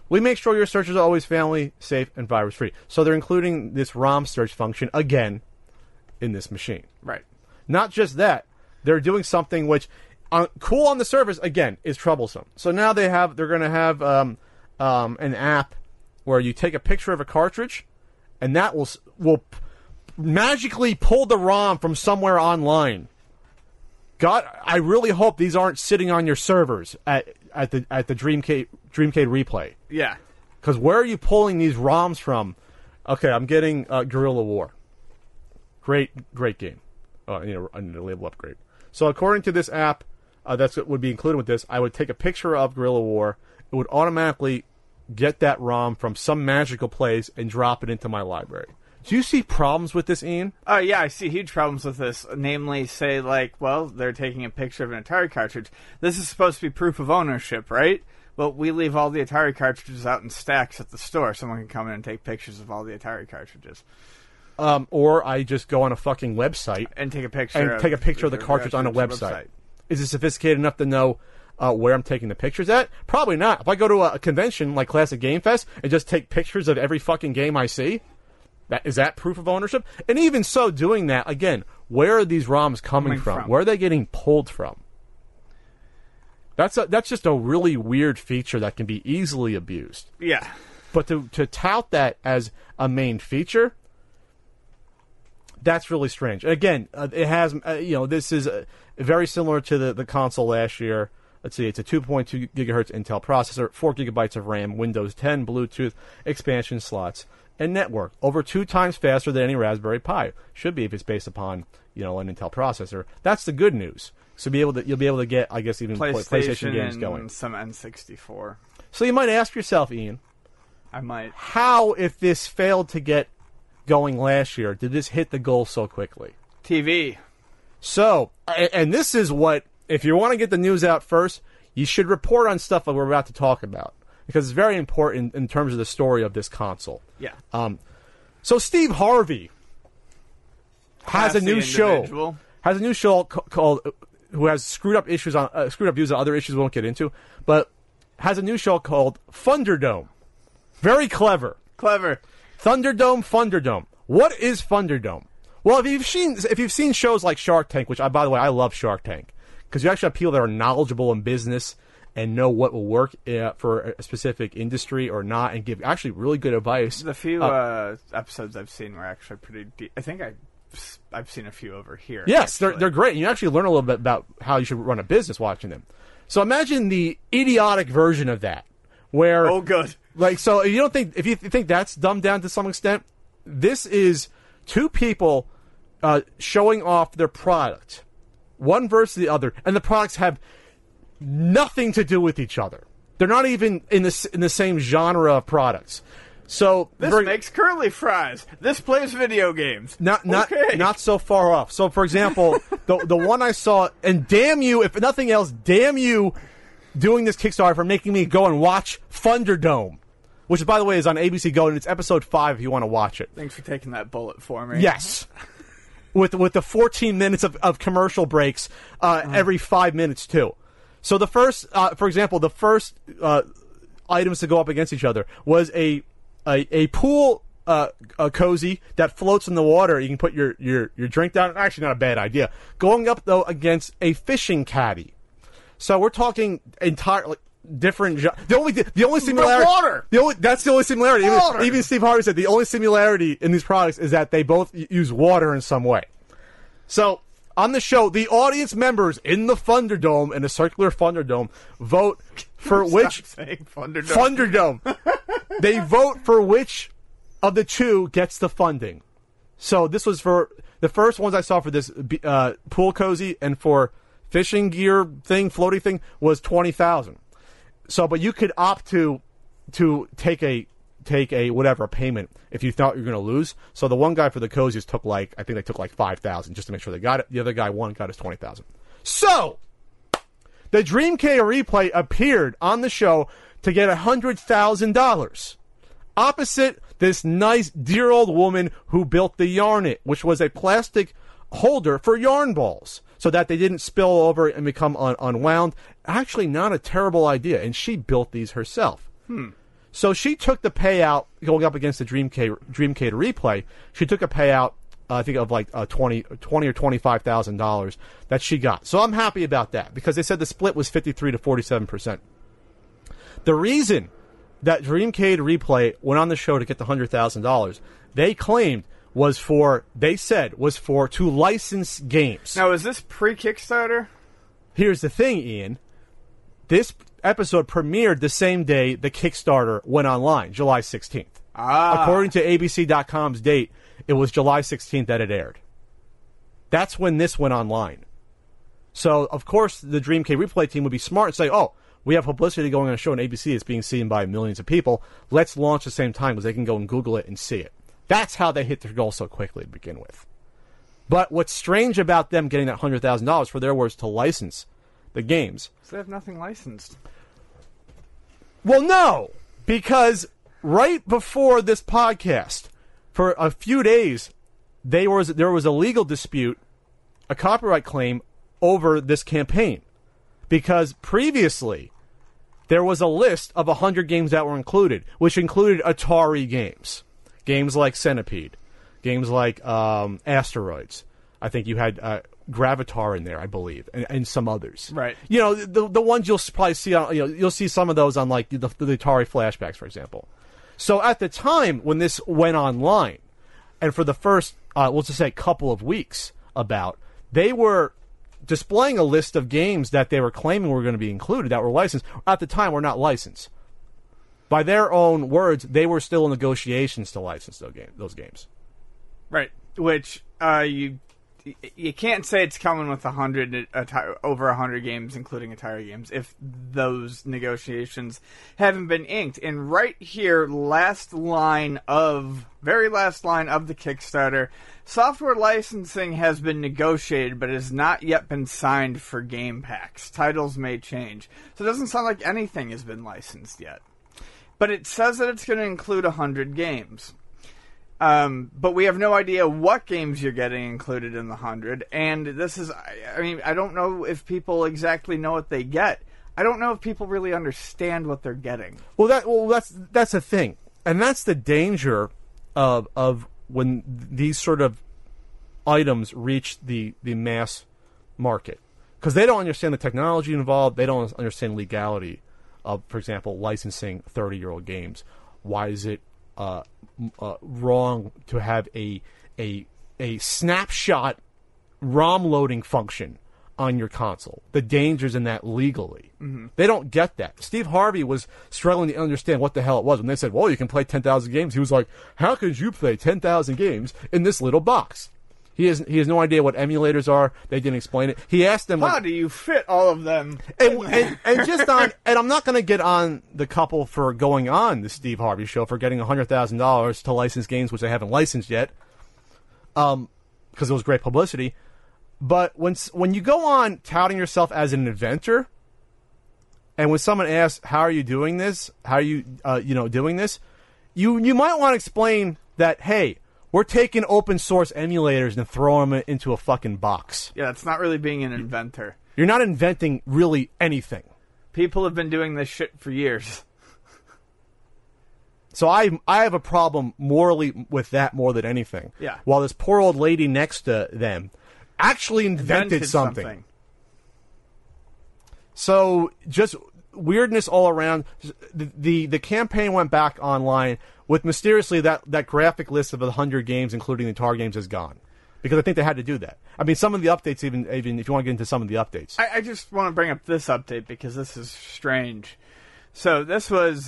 We make sure your searches are always family, safe, and virus-free. So they're including this ROM search function, again, in this machine. Right. Not just that, they're doing something which, cool on the surface, again, is troublesome. So now they're going to have an app where you take a picture of a cartridge, and that will magically pull the ROM from somewhere online. God, I really hope these aren't sitting on your servers at the Dreamcade replay. Yeah. Because where are you pulling these ROMs from? Okay, I'm getting Guerrilla War. Great game. I need a label upgrade. So according to this app, that's what would be included with this. I would take a picture of Guerrilla War. It would automatically get that ROM from some magical place and drop it into my library. Do you see problems with this, Ian? Oh, yeah, I see huge problems with this. Namely, say, they're taking a picture of an Atari cartridge. This is supposed to be proof of ownership, right? Well, we leave all the Atari cartridges out in stacks at the store. Someone can come in and take pictures of all the Atari cartridges. Or I just go on a fucking website and take a picture of the cartridge on a website. Is it sophisticated enough to know where I'm taking the pictures at? Probably not. If I go to a convention like Classic Game Fest and just take pictures of every fucking game I see, is that proof of ownership? And even so, doing that, again, where are these ROMs coming from? Where are they getting pulled from? That's just a really weird feature that can be easily abused. Yeah. But to tout that as a main feature, that's really strange. Again, it has, this is very similar to the console last year. Let's see, it's a 2.2 gigahertz Intel processor, 4 gigabytes of RAM, Windows 10, Bluetooth, expansion slots, and network. Over 2 times faster than any Raspberry Pi. Should be if it's based upon, an Intel processor. That's the good news. So you'll be able to get, I guess, even PlayStation games going. And some N64. So you might ask yourself, Ian. I might. How, if this failed to get going last year, did this hit the goal so quickly? TV. So, and this is what, if you want to get the news out first, you should report on stuff that we're about to talk about. Because it's very important in terms of the story of this console. Yeah. So Steve Harvey has a new show. Has a new show called, who has screwed up views on other issues we won't get into, but has a new show called Thunderdome. Very clever. Thunderdome. What is Thunderdome? Well, if you've seen shows like Shark Tank, which by the way, I love Shark Tank, because you actually have people that are knowledgeable in business and know what will work for a specific industry or not, and give actually really good advice. The few episodes I've seen were actually pretty deep. I think I've seen a few over here. Yes, they're great. You actually learn a little bit about how you should run a business watching them. So imagine the idiotic version of that, where good. So if you think that's dumbed down to some extent, this is 2 people showing off their product, one versus the other, and the products have nothing to do with each other. They're not even in the same genre of products. So this makes curly fries. This plays video games. Not so far off. So for example, the one I saw, and damn you, if nothing else, damn you, doing this Kickstarter for making me go and watch Thunderdome, which by the way is on ABC Go, and it's episode 5 if you want to watch it. Thanks for taking that bullet for me. Yes. With the 14 minutes of commercial breaks every 5 minutes too. So the first, for example, the first items to go up against each other was a pool cozy that floats in the water. You can put your drink down. Actually, not a bad idea. Going up though against a fishing caddy. So we're talking entirely different. The only similarity. Water. That's the only similarity. Even Steve Harvey said the only similarity in these products is that they both use water in some way. So on the show, the audience members in the Thunderdome, in a circular Thunderdome, vote for which Thunderdome. They vote for which of the 2 gets the funding. So this was for the first ones I saw for this pool cozy and for fishing gear thing, floaty thing, was $20,000. So, but you could opt to take a whatever payment if you thought you were going to lose. So the one guy for the cozies took I think they took $5,000 just to make sure they got it. The other guy got his $20,000. So the Dreamcade replay appeared on the show to get $100,000. Opposite this nice dear old woman who built the Yarn-It, which was a plastic holder for yarn balls, so that they didn't spill over and become unwound. Actually, not a terrible idea, and she built these herself. So she took the payout going up against the Dreamcade Replay. She took a payout, I think, of like $20,000 or $25,000 that she got. So I'm happy about that because they said the split was 53 to 47%. The reason that Dreamcade Replay went on the show to get the $100,000, they claimed was for to license games. Now, is this pre-Kickstarter? Here's the thing, Ian. This episode premiered the same day the Kickstarter went online, July 16th. According to ABC.com's date, it was July 16th that it aired. That's when this went online. So, of course, the Dreamcade Replay team would be smart and say, oh, we have publicity going on a show on ABC that's being seen by millions of people. Let's launch at the same time because they can go and Google it and see it. That's how they hit their goal so quickly to begin with. But what's strange about them getting that $100,000, for their words, to license the games. So they have nothing licensed. Well, no, because right before this podcast, for a few days, there was a legal dispute, a copyright claim over this campaign. Because previously, there was a list of 100 games that were included, which included Atari games. Games like Centipede. Games like Asteroids. I think you had Gravatar in there, I believe, and some others. Right. You know, the ones you'll probably see on, you'll see some of those on like the Atari flashbacks, for example. So at the time when this went online, and for the first, we'll just say couple of weeks they were displaying a list of games that they were claiming were going to be included that were licensed. At the time, were not licensed. By their own words, they were still in negotiations to license those games. Right. Which you can't say it's coming with over 100 games, including Atari games, if those negotiations haven't been inked. And right here, very last line of the Kickstarter, software licensing has been negotiated, but has not yet been signed for game packs. Titles may change. So it doesn't sound like anything has been licensed yet. But it says that it's going to include 100 games. But we have no idea what games you're getting included in the 100. And this is, I don't know if people exactly know what they get. I don't know if people really understand what they're getting. Well, that's the thing. And that's the danger of when these sort of items reach the mass market. Because they don't understand the technology involved. They don't understand legality of, for example, licensing 30-year-old games. Why is it wrong to have a snapshot ROM loading function on your console? The dangers in that legally. Mm-hmm. They don't get that. Steve Harvey was struggling to understand what the hell it was when they said, well, you can play 10,000 games. He was like, how could you play 10,000 games in this little box? He has no idea what emulators are. They didn't explain it. He asked them, how do you fit all of them? And just on, and I'm not going to get on the couple for going on the Steve Harvey show for getting $100,000 to license games which they haven't licensed yet, because it was great publicity. But when you go on touting yourself as an inventor, and when someone asks, how are you doing this? How are you doing this? You might want to explain that, hey, we're taking open source emulators and throwing them into a fucking box. Yeah, it's not really being an inventor. You're not inventing really anything. People have been doing this shit for years. So I have a problem morally with that more than anything. Yeah. While this poor old lady next to them actually invented something. So just weirdness all around. The campaign went back online with mysteriously that graphic list of 100 games, including the Atari games, is gone. Because I think they had to do that. I mean, some of the updates, even if you want to get into some of the updates. I just want to bring up this update because this is strange. So this was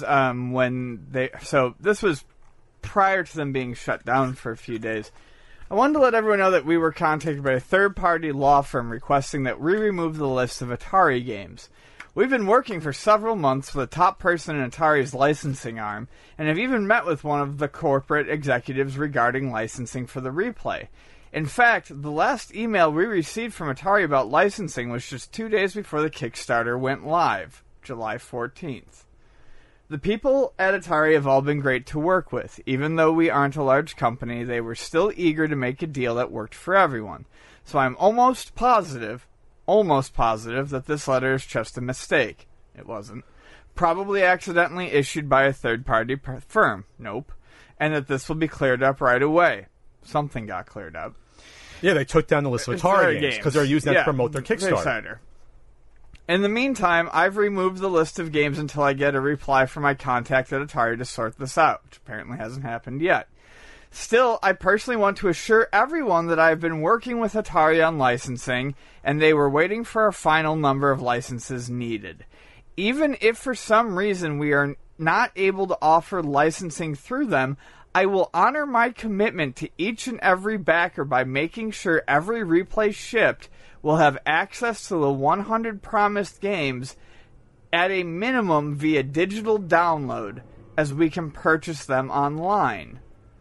this was prior to them being shut down for a few days. I wanted to let everyone know that we were contacted by a third-party law firm requesting that we remove the list of Atari games. We've been working for several months with a top person in Atari's licensing arm, and have even met with one of the corporate executives regarding licensing for the replay. In fact, the last email we received from Atari about licensing was just 2 days before the Kickstarter went live, July 14th. The people at Atari have all been great to work with. Even though we aren't a large company, they were still eager to make a deal that worked for everyone. So I'm almost positive that this letter is just a mistake. It wasn't. probably accidentally issued by a third-party firm. Nope. And that this will be cleared up right away. Something got cleared up. Yeah, they took down the list of Atari games because they're using that to promote their Kickstarter. In the meantime, I've removed the list of games until I get a reply from my contact at Atari to sort this out, which apparently hasn't happened yet. Still, I personally want to assure everyone that I've been working with Atari on licensing, and they were waiting for a final number of licenses needed. Even if for some reason we are not able to offer licensing through them, I will honor my commitment to each and every backer by making sure every replay shipped will have access to the 100 promised games at a minimum via digital download, as we can purchase them online.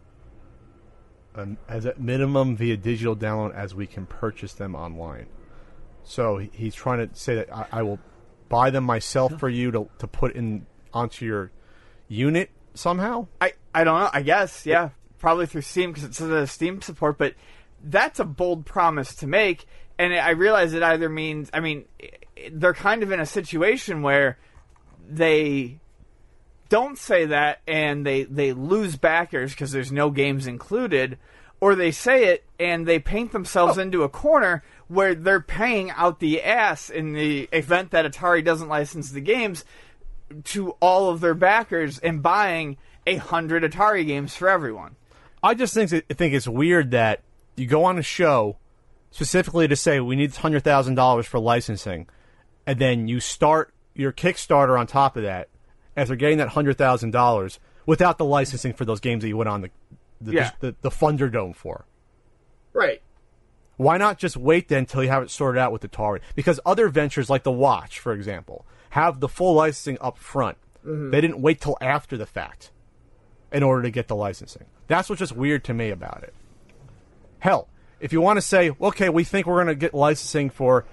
As a minimum via digital download, as we can purchase them online. So he's trying to say that I will buy them myself for you to put in onto your unit somehow? I don't know. I guess, yeah. Probably through Steam, because it says a Steam support, but that's a bold promise to make, and I realize it either means... I mean, they're kind of in a situation where they don't say that and they lose backers because there's no games included, or they say it and they paint themselves into a corner where they're paying out the ass in the event that Atari doesn't license the games to all of their backers and buying 100 Atari games for everyone. I just think it's weird that you go on a show specifically to say we need $100,000 for licensing, and then you start your Kickstarter on top of that after getting that $100,000 without the licensing for those games that you went on the Thunderdome for. Right. Why not just wait then until you have it sorted out with Atari? Because other ventures like the Watch, for example, have the full licensing up front. Mm-hmm. They didn't wait till after the fact in order to get the licensing. That's what's just weird to me about it. Hell, if you want to say, okay, we think we're going to get licensing for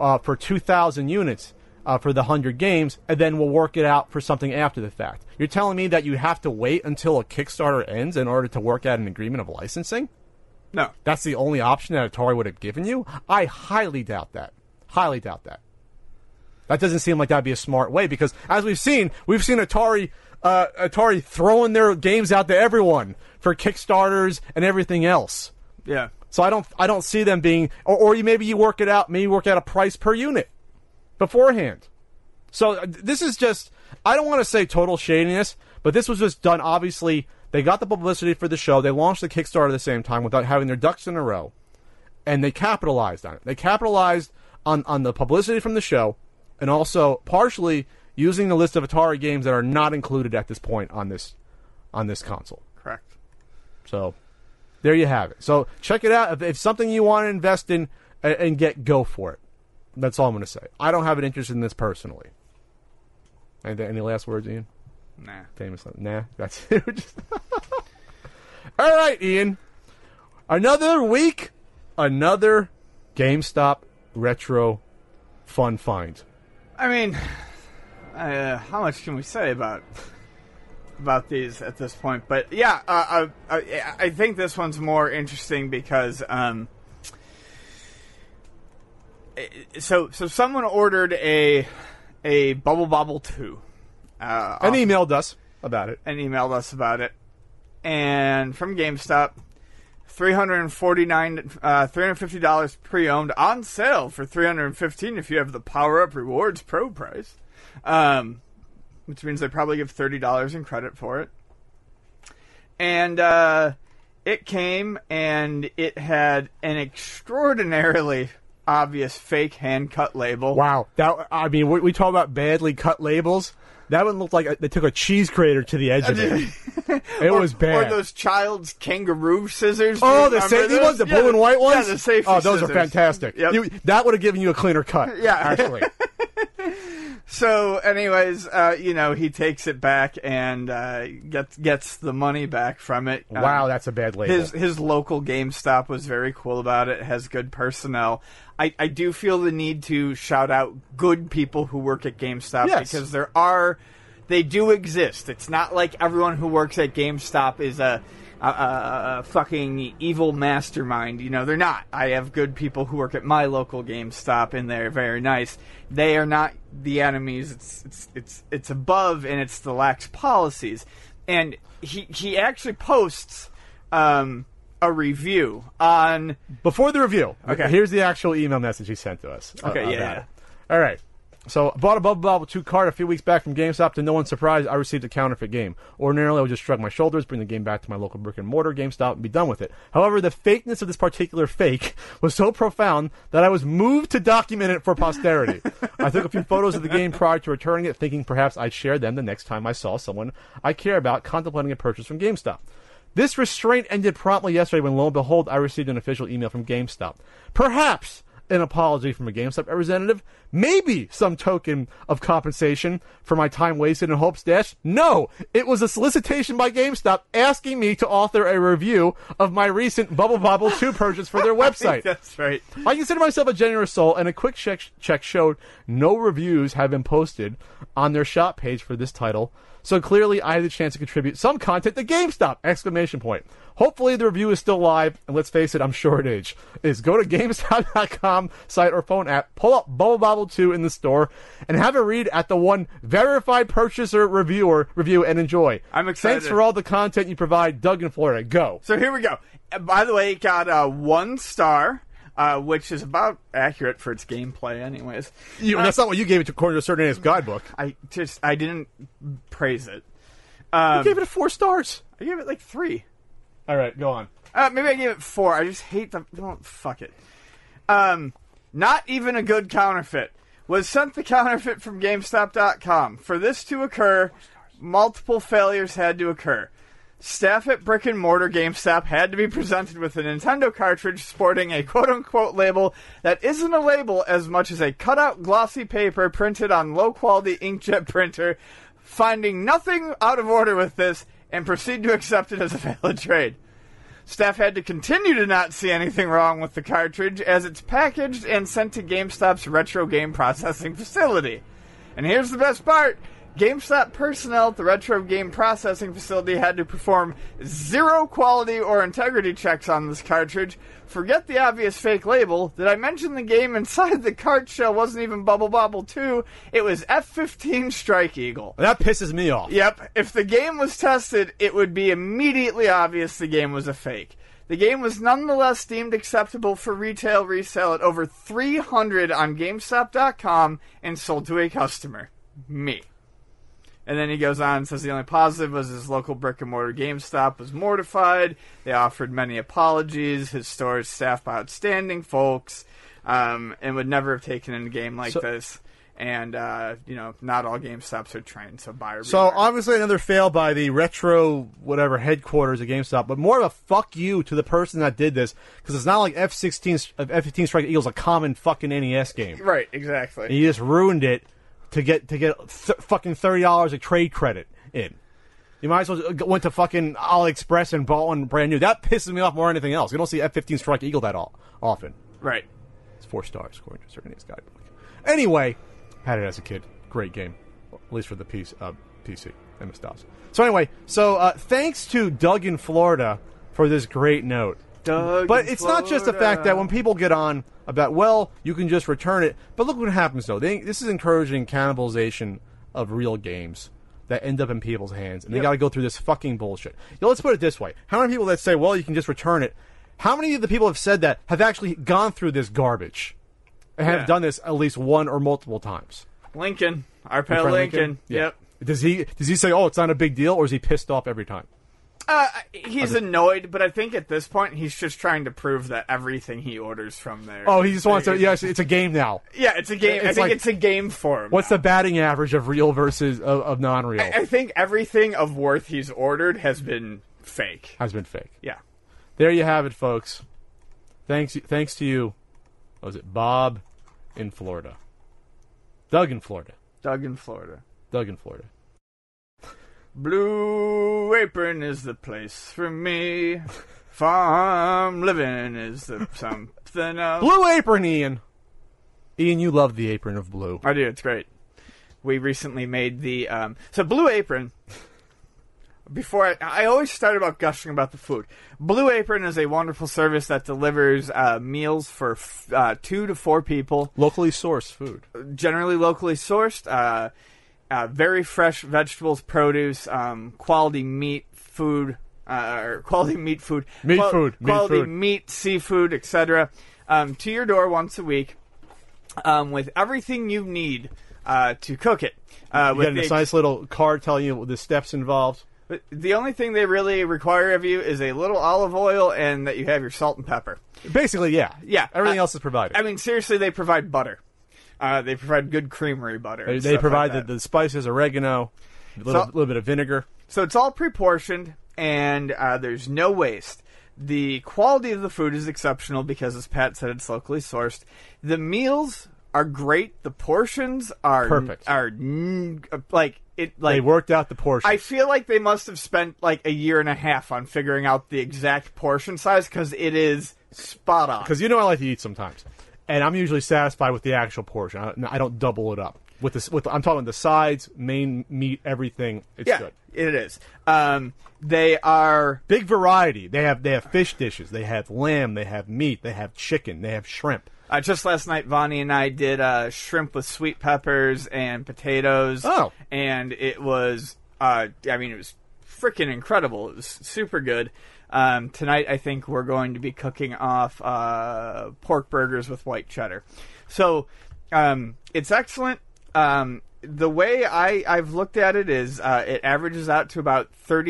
2,000 units for the 100 games, and then we'll work it out for something after the fact. You're telling me that you have to wait until a Kickstarter ends in order to work out an agreement of licensing? No. That's the only option that Atari would have given you? I highly doubt that. Highly doubt that. That doesn't seem like that'd be a smart way, because as we've seen Atari throwing their games out to everyone for Kickstarters and everything else. Yeah. So I don't see them being, or maybe you work it out, maybe work out a price per unit beforehand. So this is just, I don't want to say total shadiness, but this was just done, obviously, they got the publicity for the show, they launched the Kickstarter at the same time without having their ducks in a row, and they capitalized on it. They capitalized on the publicity from the show, and also partially using the list of Atari games that are not included at this point on this console. Correct. So there you have it. So check it out. If it's something you want to invest in and go for it. That's all I'm going to say. I don't have an interest in this personally. Any last words, Ian? Nah. Famous. Nah. That's it. All right, Ian. Another week. Another GameStop retro fun find. I mean, how much can we say about these at this point? But yeah, I think this one's more interesting because so someone ordered a Bubble Bobble 2. And emailed us about it. And from GameStop, $350 pre-owned, on sale for $315 if you have the Power Up Rewards Pro price, which means they probably give $30 in credit for it. And it came, and it had an extraordinarily obvious fake hand-cut label. Wow. We talk about badly cut labels. That one looked like they took a cheese grater to the edge of it. It was bad. Or those child's kangaroo scissors. Oh, the safety ones? The blue and white ones? Yeah, the safety scissors. Oh, those scissors. are fantastic. Yep. That would have given you a cleaner cut. Yeah. Actually. So, anyways, he takes it back and gets the money back from it. Wow, that's a bad label. His local GameStop was very cool about it. It has good personnel. I do feel the need to shout out good people who work at GameStop, yes, because they do exist. It's not like everyone who works at GameStop is a fucking evil mastermind. They're not. I have good people who work at my local GameStop, and they're very nice. They are not the enemies. It's above, and it's the lax policies. And he actually posts a review on... Before the review, okay. Here's the actual email message he sent to us. Okay, yeah. All right. So, I bought a Bubble Bobble 2 card a few weeks back from GameStop. To no one's surprise, I received a counterfeit game. Ordinarily, I would just shrug my shoulders, bring the game back to my local brick-and-mortar GameStop, and be done with it. However, the fakeness of this particular fake was so profound that I was moved to document it for posterity. I took a few photos of the game prior to returning it, thinking perhaps I'd share them the next time I saw someone I care about contemplating a purchase from GameStop. This restraint ended promptly yesterday when, lo and behold, I received an official email from GameStop. Perhaps an apology from a GameStop representative, maybe some token of compensation for my time wasted in Hope's Dash. No, it was a solicitation by GameStop asking me to author a review of my recent Bubble Bobble 2 purchase for their website. That's right. I consider myself a generous soul, and a quick check showed no reviews have been posted on their shop page for this title. So clearly, I had the chance to contribute some content to GameStop! ! Hopefully, the review is still live, and let's face it, I'm sure it is. Go to GameStop.com site or phone app, pull up Bubble Bobble 2 in the store, and have a read at the one verified purchaser review, and enjoy. I'm excited. Thanks for all the content you provide, Doug in Florida. Go. So here we go. By the way, it got 1 star. Which is about accurate for its gameplay, anyways. That's not what you gave it according to a certain AS guidebook. I didn't praise it. You gave it 4 stars. I gave it like 3. All right, go on. Maybe I gave it 4. I just hate the... Oh, fuck it. Not even a good counterfeit. Was sent the counterfeit from GameStop.com. For this to occur, multiple failures had to occur. Staff at brick-and-mortar GameStop had to be presented with a Nintendo cartridge sporting a quote-unquote label that isn't a label as much as a cut-out glossy paper printed on low-quality inkjet printer, finding nothing out of order with this, and proceed to accept it as a valid trade. Staff had to continue to not see anything wrong with the cartridge as it's packaged and sent to GameStop's retro game processing facility. And here's the best part. GameStop personnel at the retro game processing facility had to perform 0 quality or integrity checks on this cartridge. Forget the obvious fake label. Did I mention the game inside the cart shell wasn't even Bubble Bobble 2? It was F-15 Strike Eagle. That pisses me off. Yep. If the game was tested, it would be immediately obvious the game was a fake. The game was nonetheless deemed acceptable for retail resale at over $300 on GameStop.com and sold to a customer. Me. And then he goes on and says the only positive was his local brick-and-mortar GameStop was mortified. They offered many apologies. His store's staffed by outstanding folks, and would never have taken in a game like this. And, not all GameStops are trained, so buyer beware. So, obviously another fail by the retro, headquarters of GameStop, but more of a fuck you to the person that did this, because it's not like F-15 Strike Eagle's a common fucking NES game. Right, exactly. And you just ruined it to get fucking $30 of trade credit in. You might as well went to fucking AliExpress and bought one brand new. That pisses me off more than anything else. You don't see F-15 Strike Eagle that often. Right. It's 4 stars according to a certain guidebook. Anyway, had it as a kid. Great game, at least for the PC. MS-DOS. So anyway, thanks to Doug in Florida for this great note. But it's not just the fact that when people get on about, you can just return it. But look what happens, though. This is encouraging cannibalization of real games that end up in people's hands. And they got to go through this fucking bullshit. Let's put it this way. How many people that say, you can just return it, how many of the people have said that have actually gone through this garbage and have done this at least one or multiple times? Lincoln. Our pal Lincoln. Yeah. Yep. Does he say, it's not a big deal, or is he pissed off every time? He's annoyed, but I think at this point he's just trying to prove that everything he orders from there. Oh, he just wants to. Yes, it's a game now. Yeah, it's a game. I think it's a game for him. What's the batting average of real versus of non-real? I think everything of worth he's ordered has been fake. Yeah. There you have it, folks. Thanks to you. What was it? Bob in Florida. Doug in Florida. Blue Apron is the place for me. Farm living is the something else. Blue Apron, Ian. Ian, you love the apron of blue. I do. It's great. We recently made the... So Blue Apron before I always start about gushing about the food. Blue Apron is a wonderful service that delivers meals for 2 to 4 people. Locally sourced food. Generally locally sourced. Very fresh vegetables, produce, quality meat food, quality meat, seafood, etc. To your door once a week, with everything you need to cook it. You get a nice little card telling you the steps involved. But the only thing they really require of you is a little olive oil and that you have your salt and pepper. Basically, yeah. Yeah. Everything else is provided. I mean, seriously, they provide butter. They provide good creamery butter. They provide the spices, oregano, a little bit of vinegar. So it's all pre-portioned, and there's no waste. The quality of the food is exceptional because, as Pat said, it's locally sourced. The meals are great. The portions are perfect. They worked out the portions. I feel like they must have spent like a year and a half on figuring out the exact portion size because it is spot on. Because I like to eat sometimes, and I'm usually satisfied with the actual portion. I don't double it up. I'm talking the sides, main meat, everything. It's good. It is. They are big variety. They have fish dishes. They have lamb. They have meat. They have chicken. They have shrimp. Just last night, Vonnie and I did shrimp with sweet peppers and potatoes. Oh. And it was, it was freaking incredible. It was super good. Tonight, I think we're going to be cooking off pork burgers with white cheddar. So, it's excellent. The way I've looked at it is it averages out to about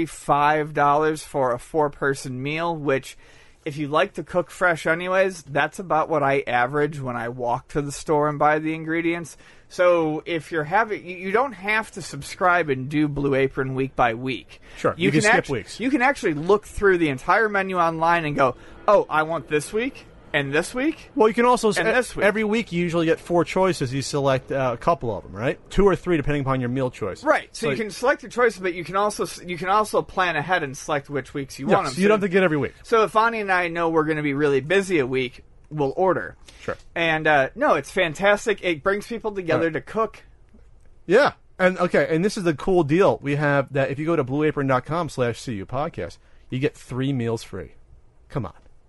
$35 for a 4-person meal, which, if you like to cook fresh anyways, that's about what I average when I walk to the store and buy the ingredients. So if you're you don't have to subscribe and do Blue Apron week by week. Sure, you can skip weeks. You can actually look through the entire menu online and go, oh, I want this week. And this week? Well, you can also this week. Every week you usually get 4 choices. You select a couple of them, right? 2 or 3, depending upon your meal choice. Right. So you can select your choices, but you can also plan ahead and select which weeks you want them. So you don't have to get every week. So if Vonnie and I know we're going to be really busy a week, we'll order. Sure. And no, it's fantastic. It brings people together to cook. Yeah. And this is the cool deal. We have that if you go to blueapron.com/CU podcast, you get 3 meals free. Come on.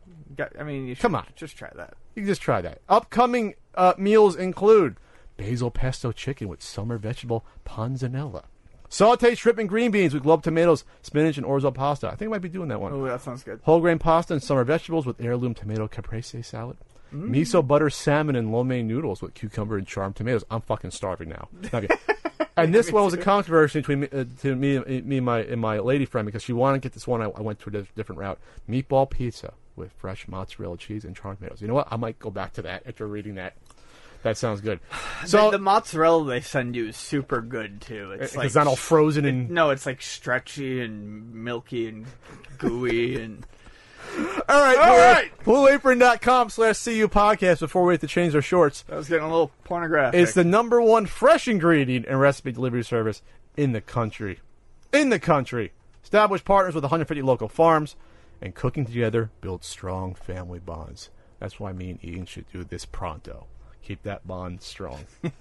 You should Come on. Just try that. You can just try that. Upcoming meals include basil pesto chicken with summer vegetable panzanella, sauteed shrimp and green beans with globe tomatoes, spinach, and orzo pasta. I think I might be doing that one. Oh, that sounds good. Whole grain pasta and summer vegetables with heirloom tomato caprese salad. Miso butter salmon and lo mein noodles with cucumber and charmed tomatoes. I'm fucking starving now. Okay. And this one was a controversy between me and my lady friend because she wanted to get this one. I went to a different route. Meatball pizza with fresh mozzarella cheese and charmed tomatoes. You know what? I might go back to that after reading that. That sounds good. So the mozzarella they send you is super good too. It's like not all frozen and no, it's like stretchy and milky and gooey and. All right. BlueApron.com/CU podcast before we have to change our shorts. I was getting a little pornographic. It's the #1 fresh ingredient and recipe delivery service in the country. Established partners with 150 local farms, and cooking together builds strong family bonds. That's why me and Ian should do this pronto. Keep that bond strong.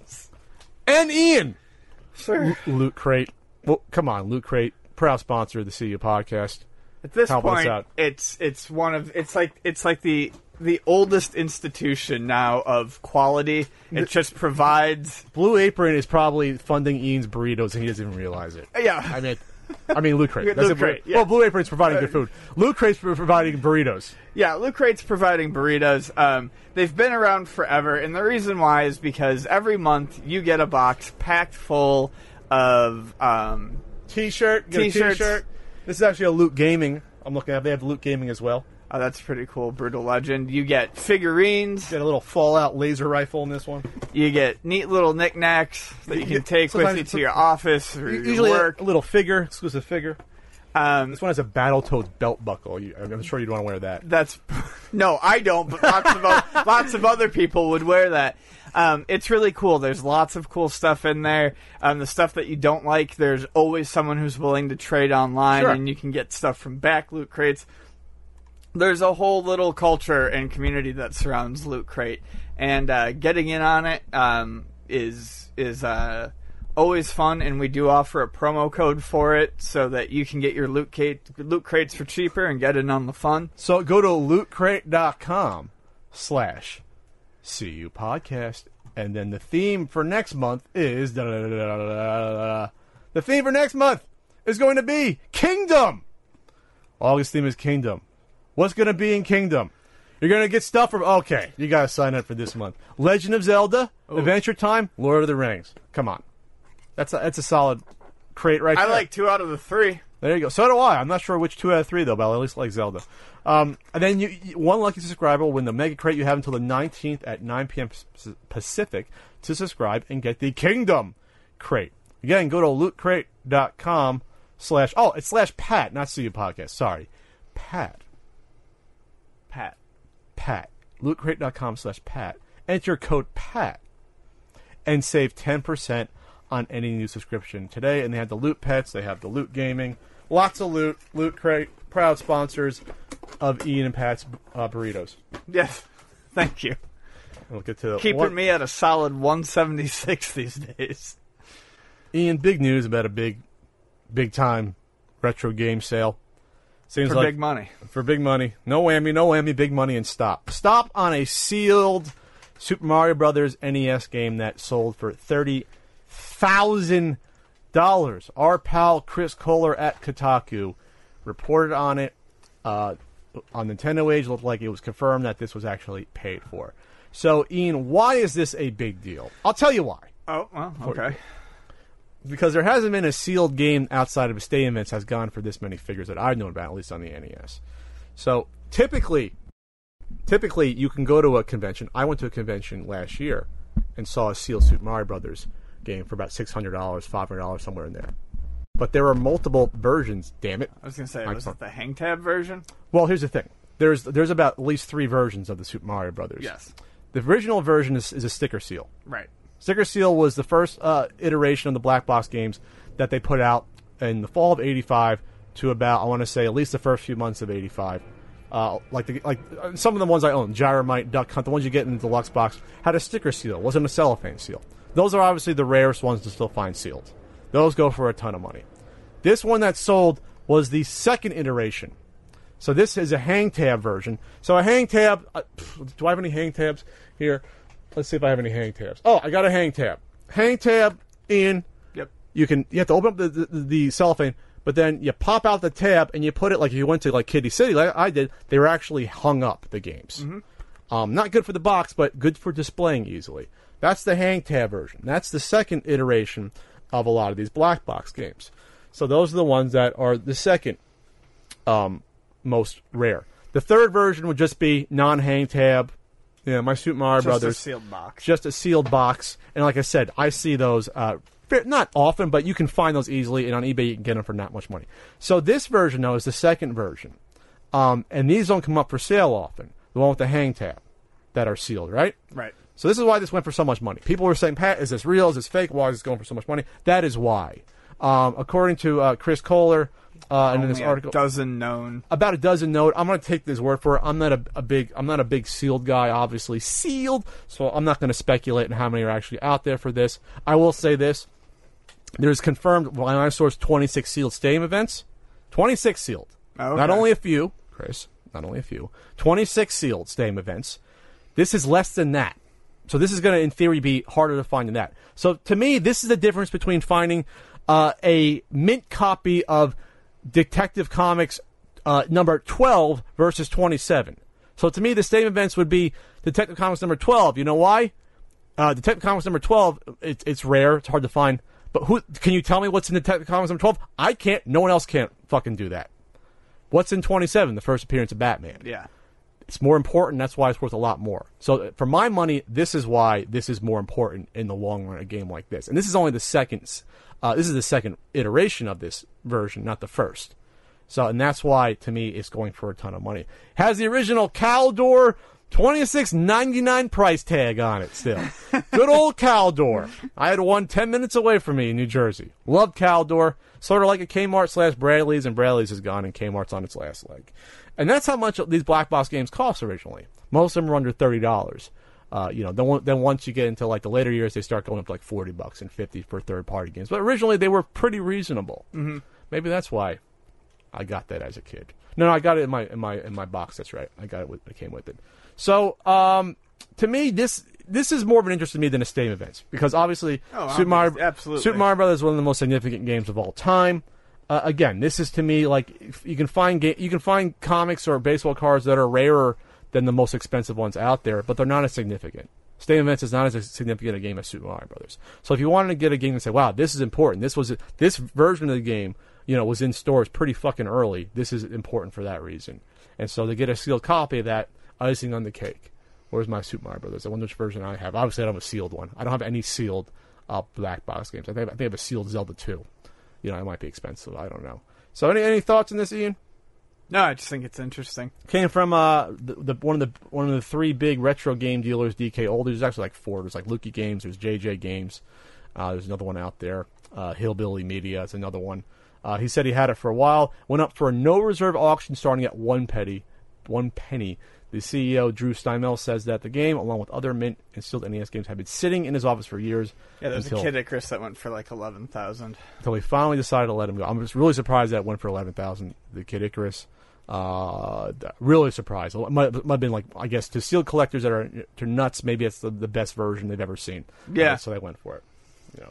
And Ian! Sir. Loot Crate. Well, come on, Loot Crate. Proud sponsor of the CU podcast. At this point, it's like the oldest institution now of quality. It just provides. Blue Apron is probably funding Ian's burritos, and he doesn't even realize it. Yeah, I mean Loot Crate. Loot Crate. Yeah. Well, Blue Apron's providing good food. Loot Crate's providing burritos. Yeah, Loot Crate's providing burritos. They've been around forever, and the reason why is because every month you get a box packed full of T-shirts. This is actually a Loot Gaming. I'm looking at. They have Loot Gaming as well. Oh, that's pretty cool. Brutal Legend. You get figurines. Get a little Fallout laser rifle in this one. You get neat little knickknacks that you can take with you to your office or usually your work. A little figure, exclusive figure. This one has a Battletoads belt buckle. I'm sure you'd want to wear that. No, I don't, but lots of other people would wear that. It's really cool. There's lots of cool stuff in there. The stuff that you don't like, there's always someone who's willing to trade online, sure. And you can get stuff from back Loot Crates. There's a whole little culture and community that surrounds Loot Crate, and getting in on it is always fun, and we do offer a promo code for it so that you can get your loot crates for cheaper and get in on the fun. So go to lootcrate.com/CU podcast, and then the theme for next month is the theme for next month is going to be Kingdom. August theme is Kingdom. What's going to be in Kingdom? You're going to get stuff from... Okay, you got to sign up for this month. Legend of Zelda, Adventure Time, Lord of the Rings. Come on. That's a solid crate right there. I like 2 out of the 3. There you go. So do I. I'm not sure which 2 out of 3, though, but I at least like Zelda. And then one lucky subscriber will win the Mega Crate. You have until the 19th at 9 p.m. Pacific to subscribe and get the Kingdom Crate. Again, go to lootcrate.com / it's /Pat, not CU Podcast. Sorry. Pat. Lootcrate.com / Pat. Enter code PAT and save 10% on any new subscription today. And they have the Loot Pets, they have the Loot Gaming, lots of loot. Loot Crate, proud sponsors of Ian and Pat's burritos. Yes, thank you. We'll get to keeping me at a solid 176 these days. Ian, big news about a big time retro game sale. Seems for like big money. For big money. No whammy, big money, and stop. Stop on a sealed Super Mario Brothers NES game that sold for $30,000. Our pal Chris Kohler at Kotaku reported on it. On Nintendo Age, looked like it was confirmed that this was actually paid for. So, Ian, why is this a big deal? I'll tell you why. Oh, well, okay. Because there hasn't been a sealed game outside of stadium events has gone for this many figures that I've known about, at least on the NES. So typically you can go to a convention. I went to a convention last year and saw a sealed Super Mario Brothers game for about $600, $500, somewhere in there. But there are multiple versions, damn it. I was going to say, was it the hang tab version? Well, here's the thing. There's about at least 3 versions of the Super Mario Brothers. Yes. The original version is a sticker seal. Right. Sticker Seal was the first iteration of the black box games that they put out in the fall of '85 to about, I want to say, at least the first few months of '85. Like some of the ones I own, Gyromite, Duck Hunt, the ones you get in the deluxe box, had a sticker seal. It wasn't a cellophane seal. Those are obviously the rarest ones to still find sealed. Those go for a ton of money. This one that sold was the second iteration. So this is a hang tab version. So a hang tab, do I have any hang tabs here? Let's see if I have any hang tabs. Oh, I got a hang tab. Hang tab in. Yep. You have to open up the cellophane, but then you pop out the tab and you put it like if you went to like Kiddie City, like I did. They were actually hung up, the games. Mm-hmm. Not good for the box, but good for displaying easily. That's the hang tab version. That's the second iteration of a lot of these black box games. So those are the ones that are the second most rare. The third version would just be non-hang tab. Yeah, my Super Mario Brothers. Just a sealed box. Just a sealed box. And like I said, I see those not often, but you can find those easily, and on eBay you can get them for not much money. So this version, though, is the second version. And these don't come up for sale often. The one with the hang tab that are sealed, right? Right. So this is why this went for so much money. People were saying, Pat, is this real? Is this fake? Why is this going for so much money? That is why. According to Chris Kohler, and in this article, about a dozen known. I'm going to take this word for it. I'm not a big sealed guy, obviously sealed, so I'm not going to speculate on how many are actually out there for this. I will say this: there's confirmed when I sourced 26 sealed stadium events, 26 sealed, not only a few, Chris, 26 sealed stadium events. This is less than that, so this is going to, in theory, be harder to find than that. So to me, this is the difference between finding a mint copy of Detective Comics number 12 versus 27. So to me, the stadium events would be Detective Comics number 12. You know why? Detective Comics number 12, it's rare. It's hard to find. But who can you tell me what's in Detective Comics number 12? I can't. No one else can't fucking do that. What's in 27? The first appearance of Batman. Yeah. It's more important. That's why it's worth a lot more. So for my money, this is why this is more important in the long run, a game like this. And this is only the second. This is the second iteration of this version, not the first. So, and that's why, to me, it's going for a ton of money. Has the original Caldor $26.99 price tag on it still. Good old Caldor. I had one 10 minutes away from me in New Jersey. Loved Caldor. Sort of like a Kmart / Bradley's, and Bradley's is gone and Kmart's on its last leg. And that's how much these black box games cost originally. Most of them were under $30. Then once you get into like the later years, they start going up to like $40 and $50 for third-party games. But originally, they were pretty reasonable. Mm-hmm. Maybe that's why I got that as a kid. No, I got it in my box. That's right. I got it. It came with it. So to me, this is more of an interest to me than a Stadium Events because obviously Super Mario Brothers is one of the most significant games of all time. Again, this is to me like you can find comics or baseball cards that are rarer than the most expensive ones out there, but they're not as significant. Stadium Events is not as significant a game as Super Mario Brothers. So if you wanted to get a game and say, "Wow, this is important. This version of the game, was in stores pretty fucking early. This is important for that reason." And so they get a sealed copy of that, icing on the cake. Where's my Super Mario Brothers? I wonder which version I have. Obviously, I don't have a sealed one. I don't have any sealed black box games. I think I have a sealed Zelda 2. It might be expensive. I don't know. So any thoughts on this, Ian? No, I just think it's interesting. Came from one of the three big retro game dealers, DK Oldie. There's actually like four. There's like Lukey Games. There's JJ Games. There's another one out there. Hillbilly Media is another one. He said he had it for a while. Went up for a no reserve auction starting at one penny. The CEO, Drew Steinmel, says that the game, along with other mint and sealed NES games, have been sitting in his office for years. Yeah, there's a Kid Icarus that went for like $11,000. Until he finally decided to let him go. I'm just really surprised that it went for $11,000, the Kid Icarus. Really surprised. It might have been like, I guess, to sealed collectors that are to nuts, maybe it's the best version they've ever seen. Yeah. So they went for it.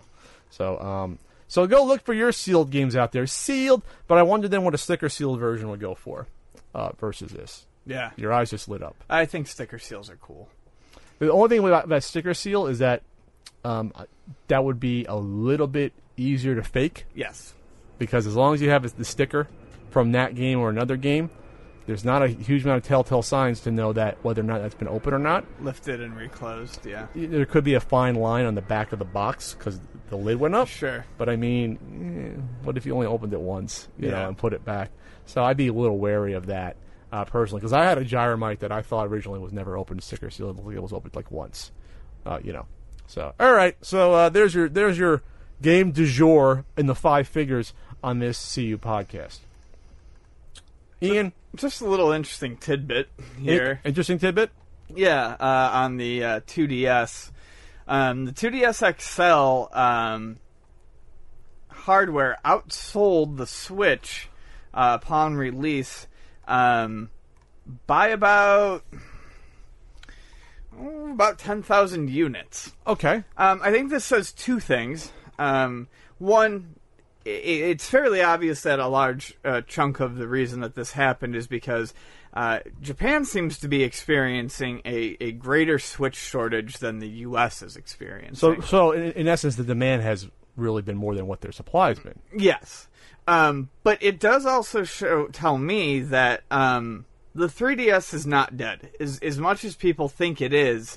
So go look for your sealed games out there. Sealed, but I wonder then what a sticker sealed version would go for versus this. Yeah. Your eyes just lit up. I think sticker seals are cool. The only thing about that sticker seal is that that would be a little bit easier to fake. Yes. Because as long as you have the sticker from that game or another game, there's not a huge amount of telltale signs to know that whether or not that's been opened or not. Lifted and reclosed, yeah. There could be a fine line on the back of the box because the lid went up. Sure. But I mean, what if you only opened it once, and put it back? So I'd be a little wary of that. Personally, because I had a Gyromite that I thought originally was never opened sticker seal. It was opened like once, So all right, so there's your game du jour in the 5 figures on this CU podcast. Ian, just a little interesting tidbit here. Interesting tidbit. Yeah, on the 2DS, the 2DS XL hardware outsold the Switch upon release. By about 10,000 units. Okay. I think this says two things. One, it's fairly obvious that a large chunk of the reason that this happened is because Japan seems to be experiencing a greater Switch shortage than the U.S. is experiencing. So in essence, the demand has really been more than what their supply has been. Yes. But it does also tell me that the 3DS is not dead. As much as people think it is,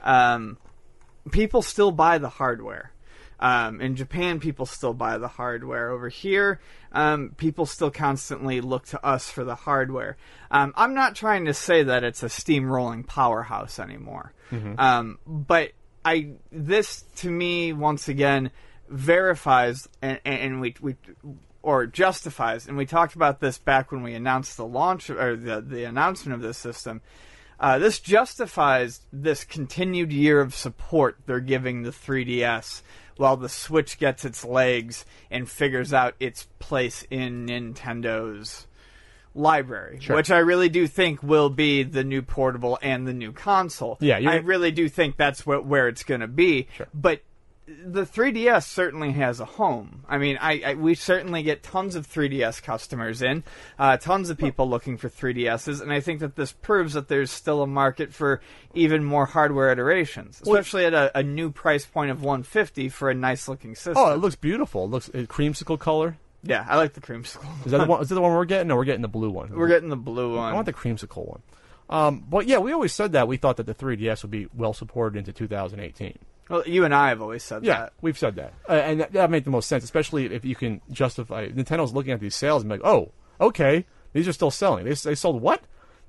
people still buy the hardware. In Japan, people still buy the hardware. Over here, people still constantly look to us for the hardware. I'm not trying to say that it's a steamrolling powerhouse anymore. Mm-hmm. But this, to me, once again, verifies and we or justifies, and we talked about this back when we announced the launch or the announcement of this system. This justifies this continued year of support they're giving the 3DS while the Switch gets its legs and figures out its place in Nintendo's library, sure. Which I really do think will be the new portable and the new console. Yeah, I really do think that's where it's going to be. Sure. But the 3DS certainly has a home. I mean, we certainly get tons of 3DS customers in, tons of people looking for 3DSs, and I think that this proves that there's still a market for even more hardware iterations, especially at a new price point of $150 for a nice-looking system. Oh, it looks beautiful. It looks creamsicle color. Yeah, I like the creamsicle. Is that the one? Is that the one we're getting? No, we're getting the blue one. We're getting the blue one. I want the creamsicle one. But yeah, we always said that we thought that the 3DS would be well supported into 2018. Well, you and I have always said that. Yeah, we've said that. And that made the most sense, especially if you can justify... Nintendo's looking at these sales and be like, oh, okay, these are still selling. They sold what?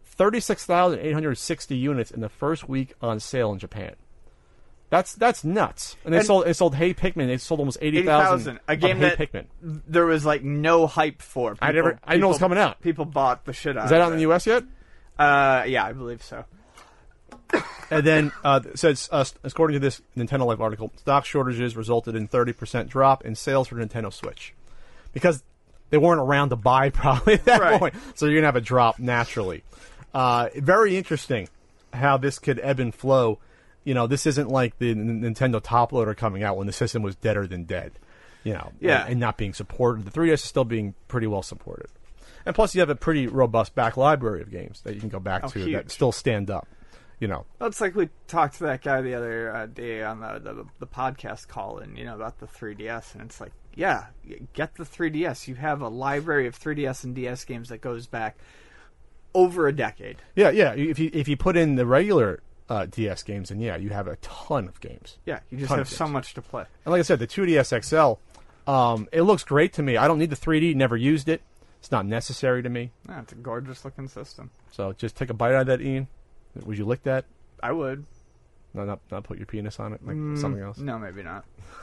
36,860 units in the first week on sale in Japan. That's nuts. And they sold Hey Pikmin. They sold almost 80,000 a game Hey that Pikmin. There was like no hype for. I didn't know it was coming out. People bought the shit out of it. Is that out in the US yet? Yeah, I believe so. And then says, according to this Nintendo Life article, stock shortages resulted in 30% drop in sales for Nintendo Switch because they weren't around to buy probably at that point. So you're gonna have a drop naturally. Very interesting how this could ebb and flow. You know, this isn't like the Nintendo top loader coming out when the system was deader than dead. You know, and not being supported. The 3DS is still being pretty well supported, and plus you have a pretty robust back library of games that you can go back to that still stand up. You know, well, it's like we talked to that guy the other day on the podcast call, and about the 3DS, and it's like, yeah, get the 3DS. You have a library of 3DS and DS games that goes back over a decade. Yeah. If you put in the regular DS games, and you have a ton of games. Yeah, you just have so much to play. And like I said, the 2DS XL, it looks great to me. I don't need the 3D. Never used it. It's not necessary to me. Yeah, it's a gorgeous looking system. So just take a bite out of that, Ian. Would you lick that? I would. No, not put your penis on it, like something else. No, maybe not.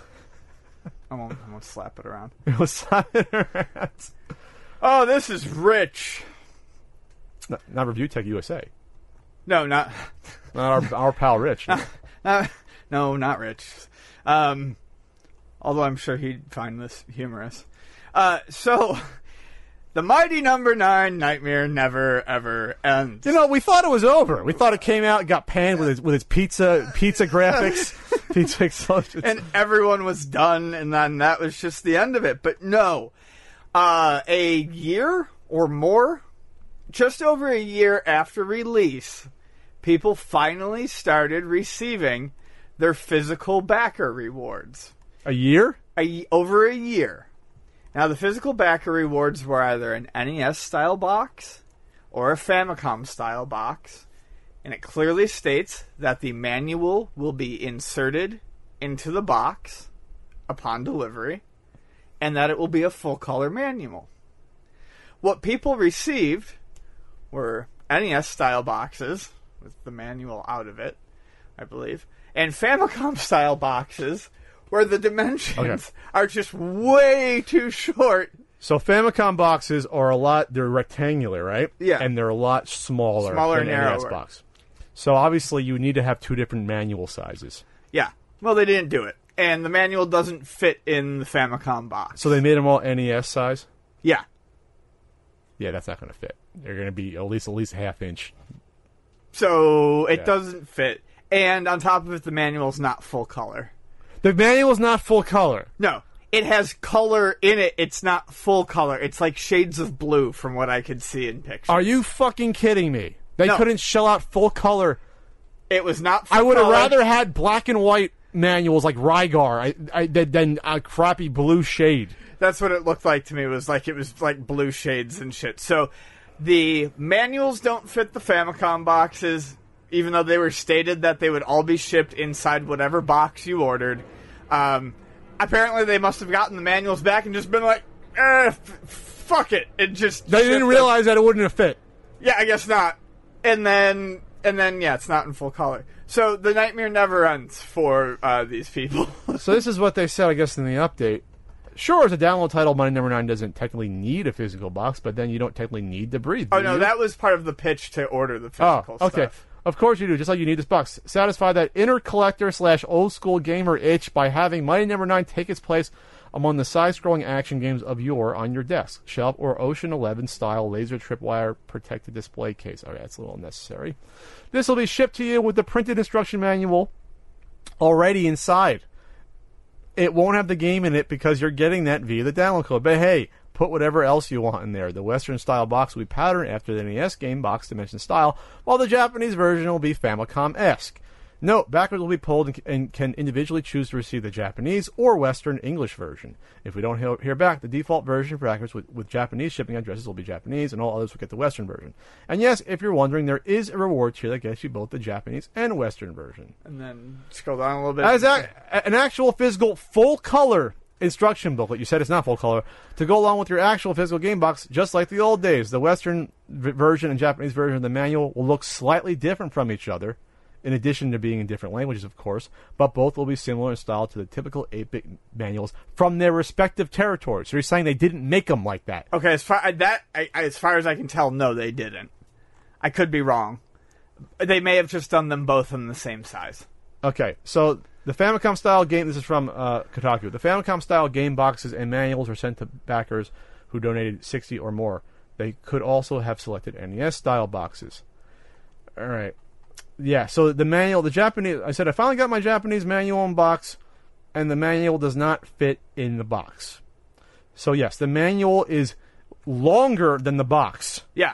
I won't slap it around. You'll slap it around. Oh, this is rich. Not Review Tech USA. No, not our pal Rich. No, not Rich. Although I'm sure he'd find this humorous. So, the mighty number 9 Nightmare Never Ever Ends. We thought it was over. We thought it came out, got panned with its pizza graphics, pizza explosions, and everyone was done, and then that was just the end of it. But no, a year or more, just over a year after release, people finally started receiving their physical backer rewards. A year? Over a year. Now, the physical backer rewards were either an NES-style box or a Famicom-style box, and it clearly states that the manual will be inserted into the box upon delivery, and that it will be a full-color manual. What people received were NES-style boxes, with the manual out of it, I believe, and Famicom-style boxes where the dimensions are just way too short. So Famicom boxes are they're rectangular, right? Yeah. And they're a lot smaller than an NES box. So obviously you need to have two different manual sizes. Yeah. Well, they didn't do it. And the manual doesn't fit in the Famicom box. So they made them all NES size? Yeah. Yeah, that's not going to fit. They're going to be at least a half inch. So it doesn't fit. And on top of it, the manual's not full color. The manual's not full color. No. It has color in it. It's not full color. It's like shades of blue from what I could see in pictures. Are you fucking kidding me? They couldn't shell out full color. It was not full color. I would have rather had black and white manuals like Rygar than a crappy blue shade. That's what it looked like to me. It was like blue shades and shit. So the manuals don't fit the Famicom boxes, even though they were stated that they would all be shipped inside whatever box you ordered. Apparently they must have gotten the manuals back and just been like, fuck it. It just They didn't realize that it wouldn't have fit. Yeah, I guess not. And then it's not in full color. So the nightmare never ends for these people. So this is what they said, I guess, in the update. Sure, as a download title, Mighty Number 9 doesn't technically need a physical box, but then you don't technically need to breathe. Oh, no, that was part of the pitch to order the physical stuff. Okay. Of course you do, just like you need this box. Satisfy that inner collector / old school gamer itch by having Mighty Number 9 take its place among the side-scrolling action games of yore on your desk, shelf, or Ocean 11 style laser tripwire protected display case. Okay, that's a little unnecessary. This will be shipped to you with the printed instruction manual already inside. It won't have the game in it because you're getting that via the download code. But hey, put whatever else you want in there. The Western style box will be patterned after the NES game box dimension style, while the Japanese version will be Famicom-esque. Note, backers will be pulled and can individually choose to receive the Japanese or Western English version. If we don't hear back, the default version for backers with Japanese shipping addresses will be Japanese, and all others will get the Western version. And yes, if you're wondering, there is a reward tier that gets you both the Japanese and Western version. And then scroll down a little bit. As an actual physical full-color instruction booklet. You said it's not full color. To go along with your actual physical game box, just like the old days, the Western version and Japanese version of the manual will look slightly different from each other, in addition to being in different languages, of course, but both will be similar in style to the typical 8-bit manuals from their respective territories. So you're saying they didn't make them like that? Okay, as far as I can tell, no, they didn't. I could be wrong. They may have just done them both in the same size. Okay, so the Famicom style game. This is from Kotaku. The Famicom style game boxes and manuals were sent to backers who donated 60 or more. They could also have selected NES style boxes. All right. Yeah, so the manual, the Japanese, I said I finally got my Japanese manual in box, and the manual does not fit in the box. So yes, the manual is longer than the box. Yeah.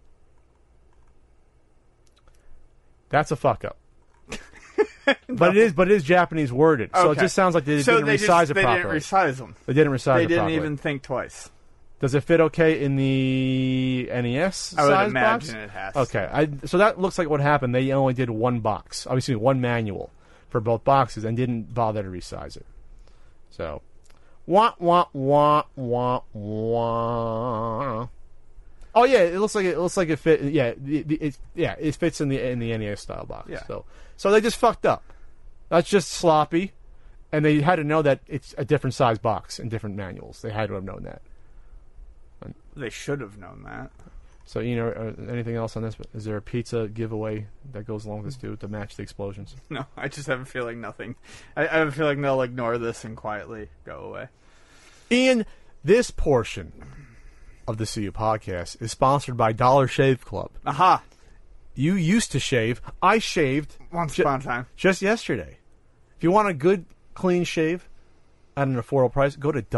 That's a fuck up. But it is Japanese worded, so it just sounds like they didn't resize it properly. They didn't resize them. They didn't resize it properly. They didn't even think twice. Does it fit okay in the NES size I would imagine box? It has. Okay, so that looks like what happened. They only did one box, obviously one manual for both boxes, and didn't bother to resize it. So, wah wah wah wah wah. Oh yeah, it looks like it fit. Yeah, it fits in the NES style box. Yeah. So they just fucked up. That's just sloppy, and they had to know that it's a different size box and different manuals. They had to have known that. They should have known that. So, anything else on this? Is there a pizza giveaway that goes along with this too to match the explosions? No, I just have a feeling nothing. I have a feeling they'll ignore this and quietly go away. Ian, this portion of the CU podcast is sponsored by Dollar Shave Club. Aha! You used to shave. I shaved once upon a time. Just yesterday. If you want a good, clean shave at an affordable price, go to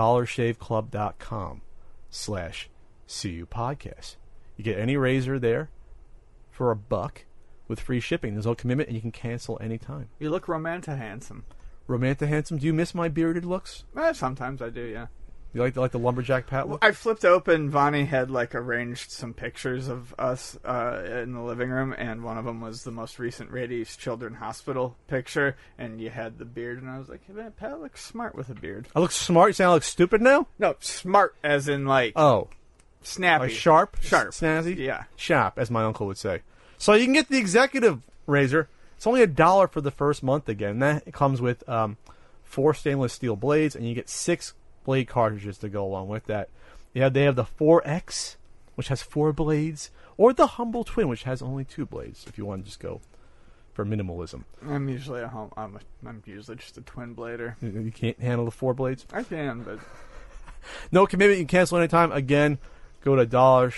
dollarshaveclub.com/CU podcast. You get any razor there for $1 with free shipping. There's no commitment, and you can cancel anytime. You look romantic-handsome. Romantic-handsome? Do you miss my bearded looks? Sometimes I do, yeah. You like the lumberjack pat look? I flipped open. Vonnie had arranged some pictures of us in the living room, and one of them was the most recent Rady Children's Hospital picture, and you had the beard, and I was like, hey, man, Pat looks smart with a beard. I look smart? You saying I look stupid now? No, smart as in snappy. Like sharp? Sharp. Snazzy? Yeah. Sharp, as my uncle would say. So you can get the executive razor. It's only $1 for the first month again. That comes with 4 stainless steel blades, and you get 6 blade cartridges to go along with that. They have the 4X, which has 4 blades, or the Humble Twin, which has only 2 blades, if you want to just go for minimalism. I'm usually I'm usually just a twin blader. You can't handle the 4 blades? I can, but... No commitment. You can cancel anytime. Again, go to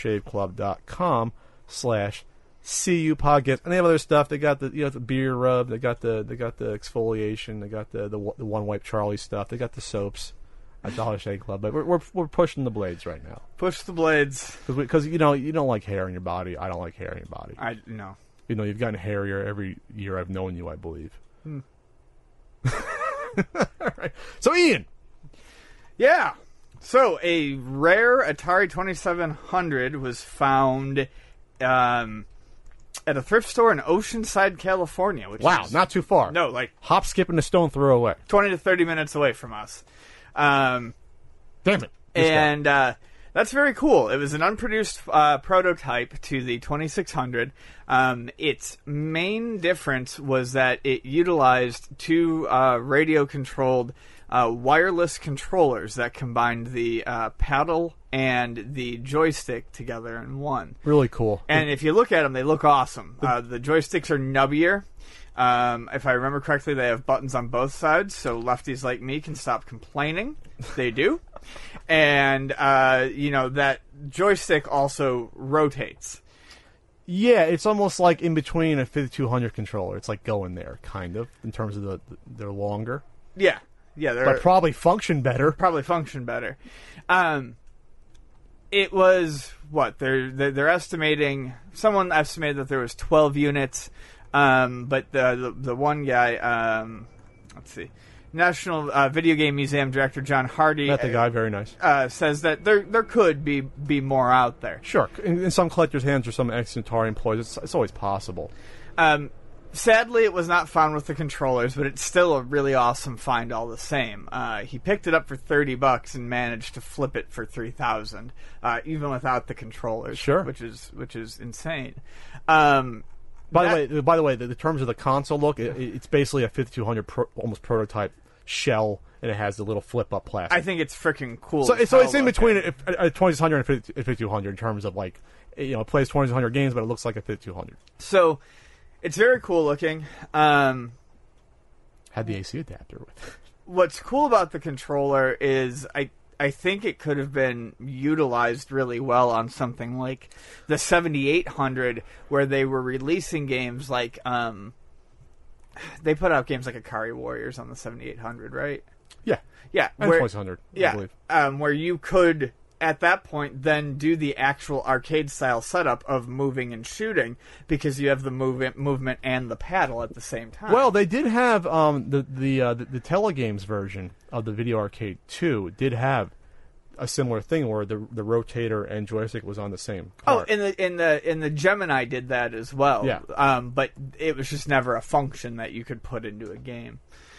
dollarshaveclub.com/CU podcast. And they have other stuff. They got the the beer rub. They got the exfoliation. They got the one wipe Charlie stuff. They got the soaps at Dollar Shave Club. But we're pushing the blades right now. Push the blades because you don't like hair in your body. I don't like hair in your body. I know. You've gotten hairier every year I've known you, I believe. All right. So Ian. Yeah. So, a rare Atari 2700 was found at a thrift store in Oceanside, California. Which is, not too far. No, hop, skip, and a stone throw away. 20 to 30 minutes away from us. Damn it. And that's very cool. It was an unproduced prototype to the 2600. Its main difference was that it utilized 2 radio-controlled wireless controllers that combined the paddle and the joystick together in one. Really cool. And if you look at them, they look awesome. The joysticks are nubbier. If I remember correctly, they have buttons on both sides, so lefties like me can stop complaining. They do. And, that joystick also rotates. Yeah, it's almost like in between a 5200 controller. It's like going there, kind of, in terms of they're longer. Yeah. Yeah, but probably function better. It was what they're estimating. Someone estimated that there was 12 units, but the one guy, let's see, National Video Game Museum director John Hardy. Met the guy, very nice. Says that there could be more out there. Sure, in some collectors' hands or some ex-Atari employees, it's always possible. Sadly, it was not found with the controllers, but it's still a really awesome find all the same. He picked it up for $30 and managed to flip it for $3,000, even without the controllers. Sure, which is insane. By the way, the terms of the console look, it's basically a 5200 almost prototype shell, and it has the little flip-up plastic. I think it's freaking cool. So it's in between a 2600 and a 5200 in terms of it plays 2600 games, but it looks like a 5200. So It's very cool looking. Had the AC adapter with. What's cool about the controller is I think it could have been utilized really well on something like the 7800, where they were releasing games like they put out games like Akari Warriors on the 7800, right? Yeah, yeah, and 2600. Yeah, I believe. Where you could at that point then do the actual arcade style setup of moving and shooting, because you have the movement and the paddle at the same time. Well, they did have the Telegames version of the Video Arcade 2 did have a similar thing where the rotator and joystick was on the same cart. Oh, in the Gemini did that as well. Yeah. But it was just never a function that you could put into a game.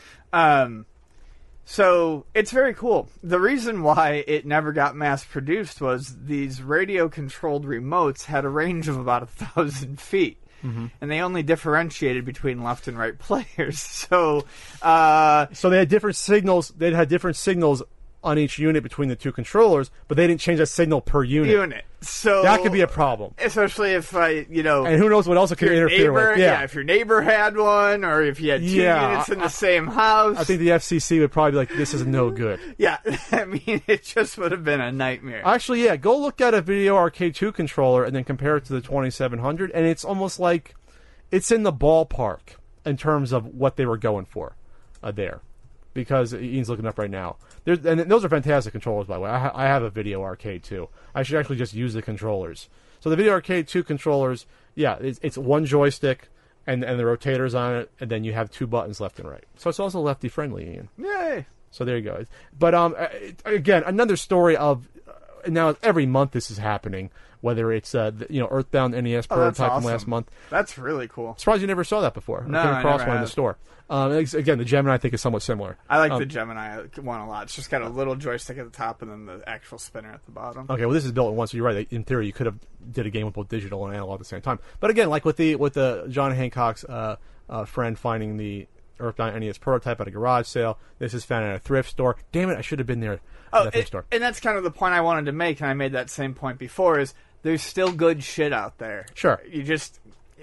So it's very cool. The reason why it never got mass produced was these radio controlled remotes had a range of about 1,000 feet. Mm-hmm. And they only differentiated between left and right players. So they had different signals. They had different signals on each unit between the two controllers, but they didn't change that signal per unit. So that could be a problem, especially if and who knows what else it could interfere with. Yeah, if your neighbor had one, or if you had two units in the same house. I think the FCC would probably be like, "This is no good." Yeah, I mean, it just would have been a nightmare. Actually, yeah, go look at a Video Arcade 2 controller and then compare it to the 2700, and it's almost like it's in the ballpark in terms of what they were going for there. Because Ian's looking up right now. And those are fantastic controllers, by the way. I have a Video Arcade 2. I should actually just use the controllers. So the Video Arcade 2 controllers, yeah, it's one joystick and the rotators on it, and then you have two buttons left and right. So it's also lefty-friendly, Ian. Yay! So there you go. But again, another story of... now every month this is happening, whether it's Earthbound NES prototype from last month. That's really cool. Surprised you never saw that before. No, I came across never one in the store. Again, the Gemini I think is somewhat similar. I like the Gemini one a lot. It's just got a little joystick at the top and then the actual spinner at the bottom. Okay, well this is built in one, so you're right. In theory, you could have did a game with both digital and analog at the same time. But again, like with the John Hancock's friend finding the Earthbound NES prototype at a garage sale. This is found at a thrift store. Damn it, I should have been there at that thrift store. And that's kind of the point I wanted to make, and I made that same point before, is there's still good shit out there. Sure. You just,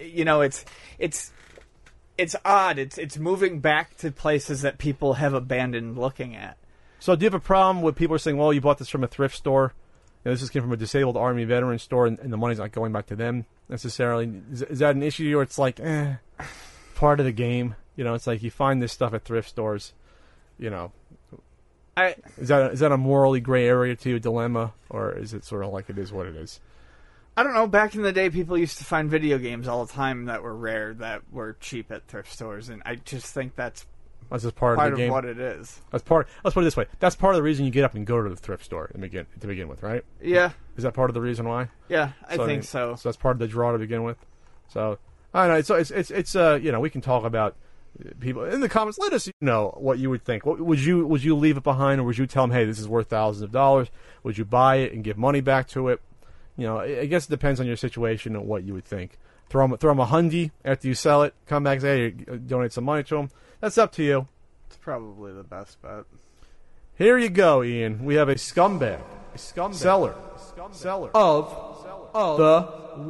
it's odd. It's moving back to places that people have abandoned looking at. So do you have a problem with people saying, well, you bought this from a thrift store? This came from a disabled Army veteran store, and the money's not going back to them necessarily. Is that an issue, or it's like, part of the game? It's like you find this stuff at thrift stores. Is that a morally gray area to you, a dilemma, or is it sort of like it is what it is? I don't know. Back in the day, people used to find video games all the time that were rare, that were cheap at thrift stores, and I just think that's just part of the game. What it is. Let's put it this way. That's part of the reason you get up and go to the thrift store to begin with, right? Yeah. Is that part of the reason why? Yeah, I think so. So that's part of the draw to begin with. So I don't know. So it's we can talk about people in the comments. Let us know what you would think. Would you leave it behind, or would you tell them, hey, this is worth thousands of dollars? Would you buy it and give money back to it? I guess it depends on your situation and what you would think. Throw them a hundy after you sell it. Come back and say, hey, donate some money to them. That's up to you. It's probably the best bet. Here you go, Ian. We have a scumbag seller of the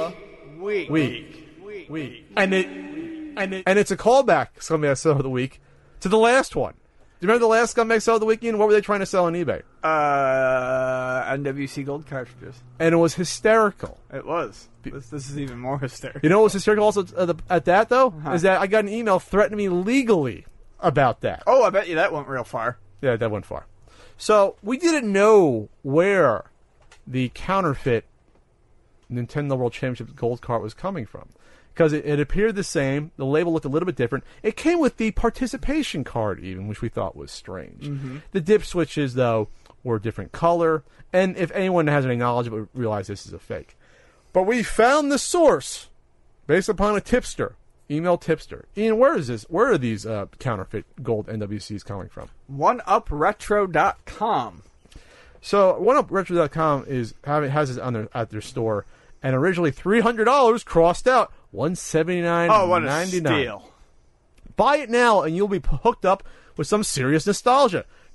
week. And it's a callback, scumbag seller of the week, to the last one. Do you remember the last scumbag seller of the week, Ian? What were they trying to sell on eBay? NWC gold cartridges. And it was hysterical. It was. This is even more hysterical. You know what was hysterical also at that, though? Is that I got an email threatening me legally about that. Oh, I bet you that went real far. Yeah, that went far. So, we didn't know where the counterfeit Nintendo World Championship gold cart was coming from. Because it appeared the same. The label looked a little bit different. It came with the participation card even, which we thought was strange. Mm-hmm. The dip switches, though, were a different color. And if anyone has any knowledge of it, would realize this is a fake. But we found the source based upon a tipster. Email tipster. Ian, where is this? Where are these counterfeit gold NWCs coming from? OneUpRetro.com. So OneUpRetro.com has it at their store. And originally $300 crossed out. $179.99. Oh, what a steal. Buy it now and you'll be hooked up with some serious nostalgia.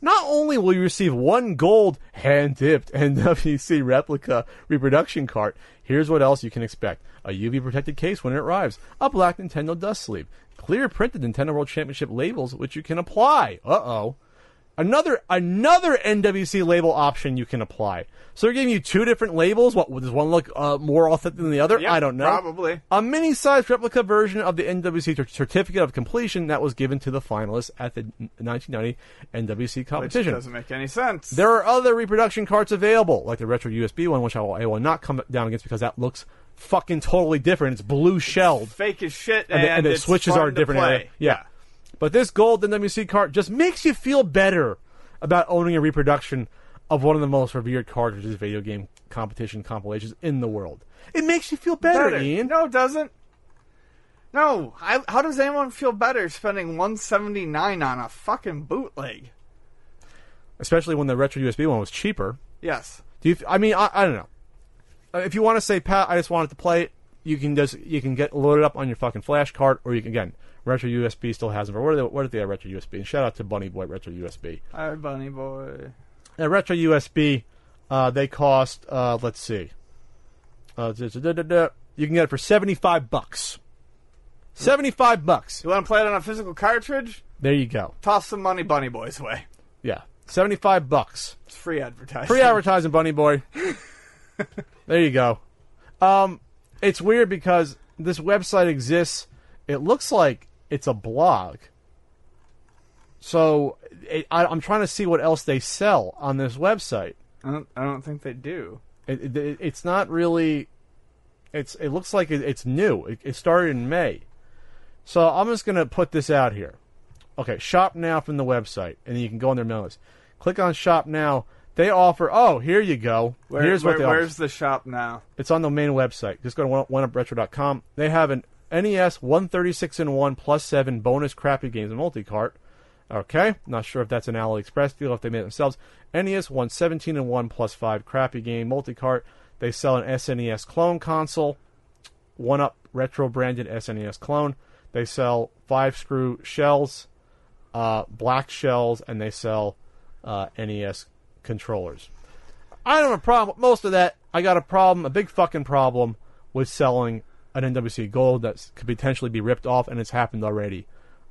Not only will you receive one gold hand-dipped NWC replica reproduction cart, here's what else you can expect. A UV-protected case when it arrives, a black Nintendo dust sleeve, clear printed Nintendo World Championship labels which you can apply. Uh-oh. Another NWC label option you can apply. So they're giving you two different labels. What, does one look more authentic than the other? Yep, I don't know. Probably. A mini-sized replica version of the NWC Certificate of Completion that was given to the finalists at the 1990 NWC competition. Which doesn't make any sense. There are other reproduction carts available, like the Retro USB one, which I will not come down against because that looks fucking totally different. It's blue shelled. Fake as shit, and the it's switches fun are to different. play. Yeah. But this gold NWC cart just makes you feel better about owning a reproduction of one of the most revered cartridges video game competition compilations in the world. It makes you feel better, Ian. No, it doesn't. No. How does anyone feel better spending $179 on a fucking bootleg? Especially when the Retro USB one was cheaper. Yes. I don't know. If you want to say, Pat, I just wanted to play it, you can get loaded up on your fucking flash card, or you can, again, Retro USB still has them. Or what if they have Retro USB? And shout out to Bunny Boy Retro USB. Hi, Bunny Boy. Retro USB, they cost, let's see. You can get it for $75. $75. You want to play it on a physical cartridge? There you go. Toss some money Bunny Boy's way. Yeah. $75. It's free advertising. Free advertising, Bunny Boy. There you go. It's weird because this website exists. It looks like it's a blog. So I'm trying to see what else they sell on this website. I don't think they do. It's not really. It looks like it's new. It started in May. So I'm just gonna put this out here. Okay, shop now from the website, and then you can go on their mail list. Click on shop now. They offer. Oh, here you go. Here's what they offer. Where's the shop now? It's on the main website. Just go to oneupresretro.com. They have an NES 136-in-1 plus 7 bonus crappy games and multi-cart. Okay, not sure if that's an AliExpress deal, if they made it themselves. NES 117-in-1 plus 5 crappy game multi-cart. They sell an SNES clone console, 1UP retro branded SNES clone. They sell 5-screw shells, black shells, and they sell NES controllers. I don't have a problem with most of that. I got a big fucking problem with selling an NWC Gold that could potentially be ripped off, and it's happened already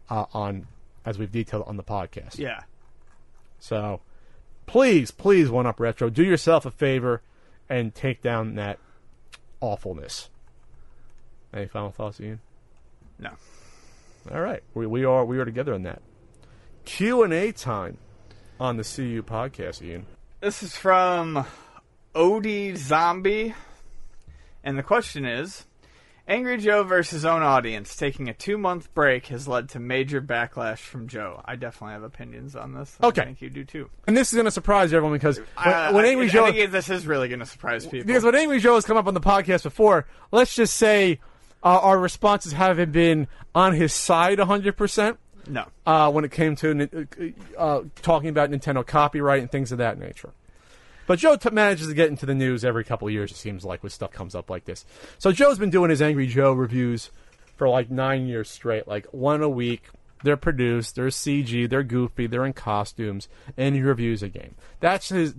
as we've detailed on the podcast. Yeah. So, please, 1UP Retro, do yourself a favor and take down that awfulness. Any final thoughts, Ian? No. All right, we are together on that. Q&A time on the CU podcast, Ian. This is from Odie Zombie, and the question is: Angry Joe versus own audience taking a 2-month break has led to major backlash from Joe. I definitely have opinions on this. Okay. I think you do too. And this is going to surprise everyone because when Angry Joe... I think this is really going to surprise people. Because when Angry Joe has come up on the podcast before, let's just say our responses haven't been on his side 100%. No. When it came to talking about Nintendo copyright and things of that nature. But Joe manages to get into the news every couple of years, it seems like, when stuff comes up like this. So Joe's been doing his Angry Joe reviews for like 9 years straight, like one a week. They're produced, they're CG, they're goofy, they're in costumes, and he reviews a game. That's his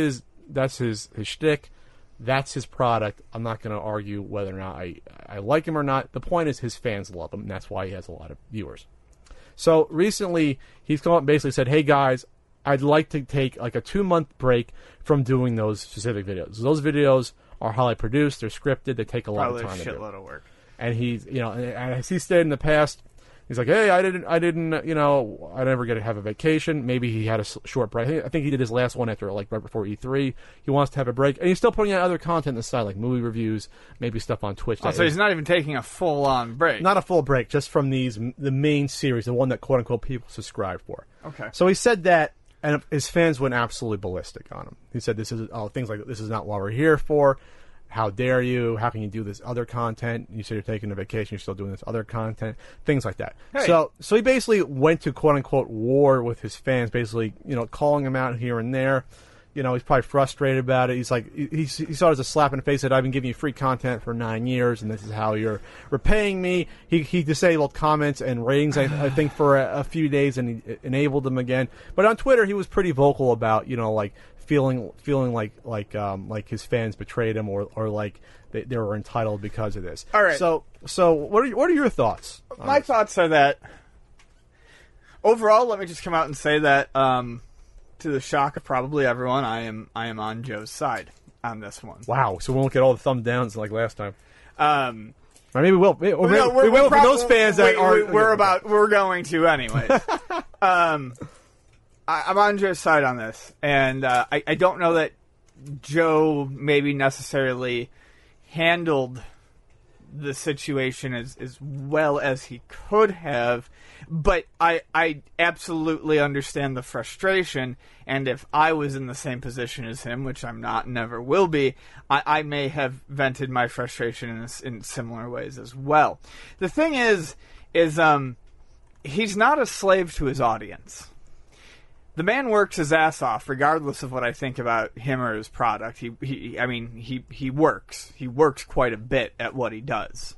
shtick. That's his product. I'm not going to argue whether or not I like him or not. The point is his fans love him, and that's why he has a lot of viewers. So recently, he's come up and basically said, hey guys, I'd like to take like a 2-month break from doing those specific videos. Those videos are highly produced, they're scripted, they take a lot of time to do. Probably a shitload of work. And he's, and as he stated in the past, he's like, hey, I never get to have a vacation. Maybe he had a short break. I think he did his last one after, like, right before E3. He wants to have a break. And he's still putting out other content on the side, like movie reviews, maybe stuff on Twitch. So he's not even taking a full-on break. Not a full break, just from the main series, the one that, quote-unquote, people subscribe for. Okay. So he said that, and his fans went absolutely ballistic on him. He said, things like, this is not what we're here for. How dare you? How can you do this other content? You say you're taking a vacation, you're still doing this other content. Things like that. Hey. So he basically went to quote-unquote war with his fans, basically, calling them out here and there, he's probably frustrated about it. He's like, he saw it as a slap in the face that I've been giving you free content for 9 years, and this is how you're repaying me. He disabled comments and ratings, I think, for a few days, and he enabled them again. But on Twitter, he was pretty vocal about, like feeling like his fans betrayed him, or like they were entitled because of this. All right. So what are your thoughts? My thoughts are that overall, let me just come out and say that, to the shock of probably everyone, I am on Joe's side on this one. Wow! So we won't get all the thumb downs like last time. Or maybe we will. We will for those fans that are. We're going to anyways. I'm on Joe's side on this, and I don't know that Joe maybe necessarily handled the situation as well as he could have, but I absolutely understand the frustration, and if I was in the same position as him, which I'm not, never will be, I may have vented my frustration in similar ways as well. The thing is he's not a slave to his audience. The man works his ass off, regardless of what I think about him or his product. He works. He works quite a bit at what he does.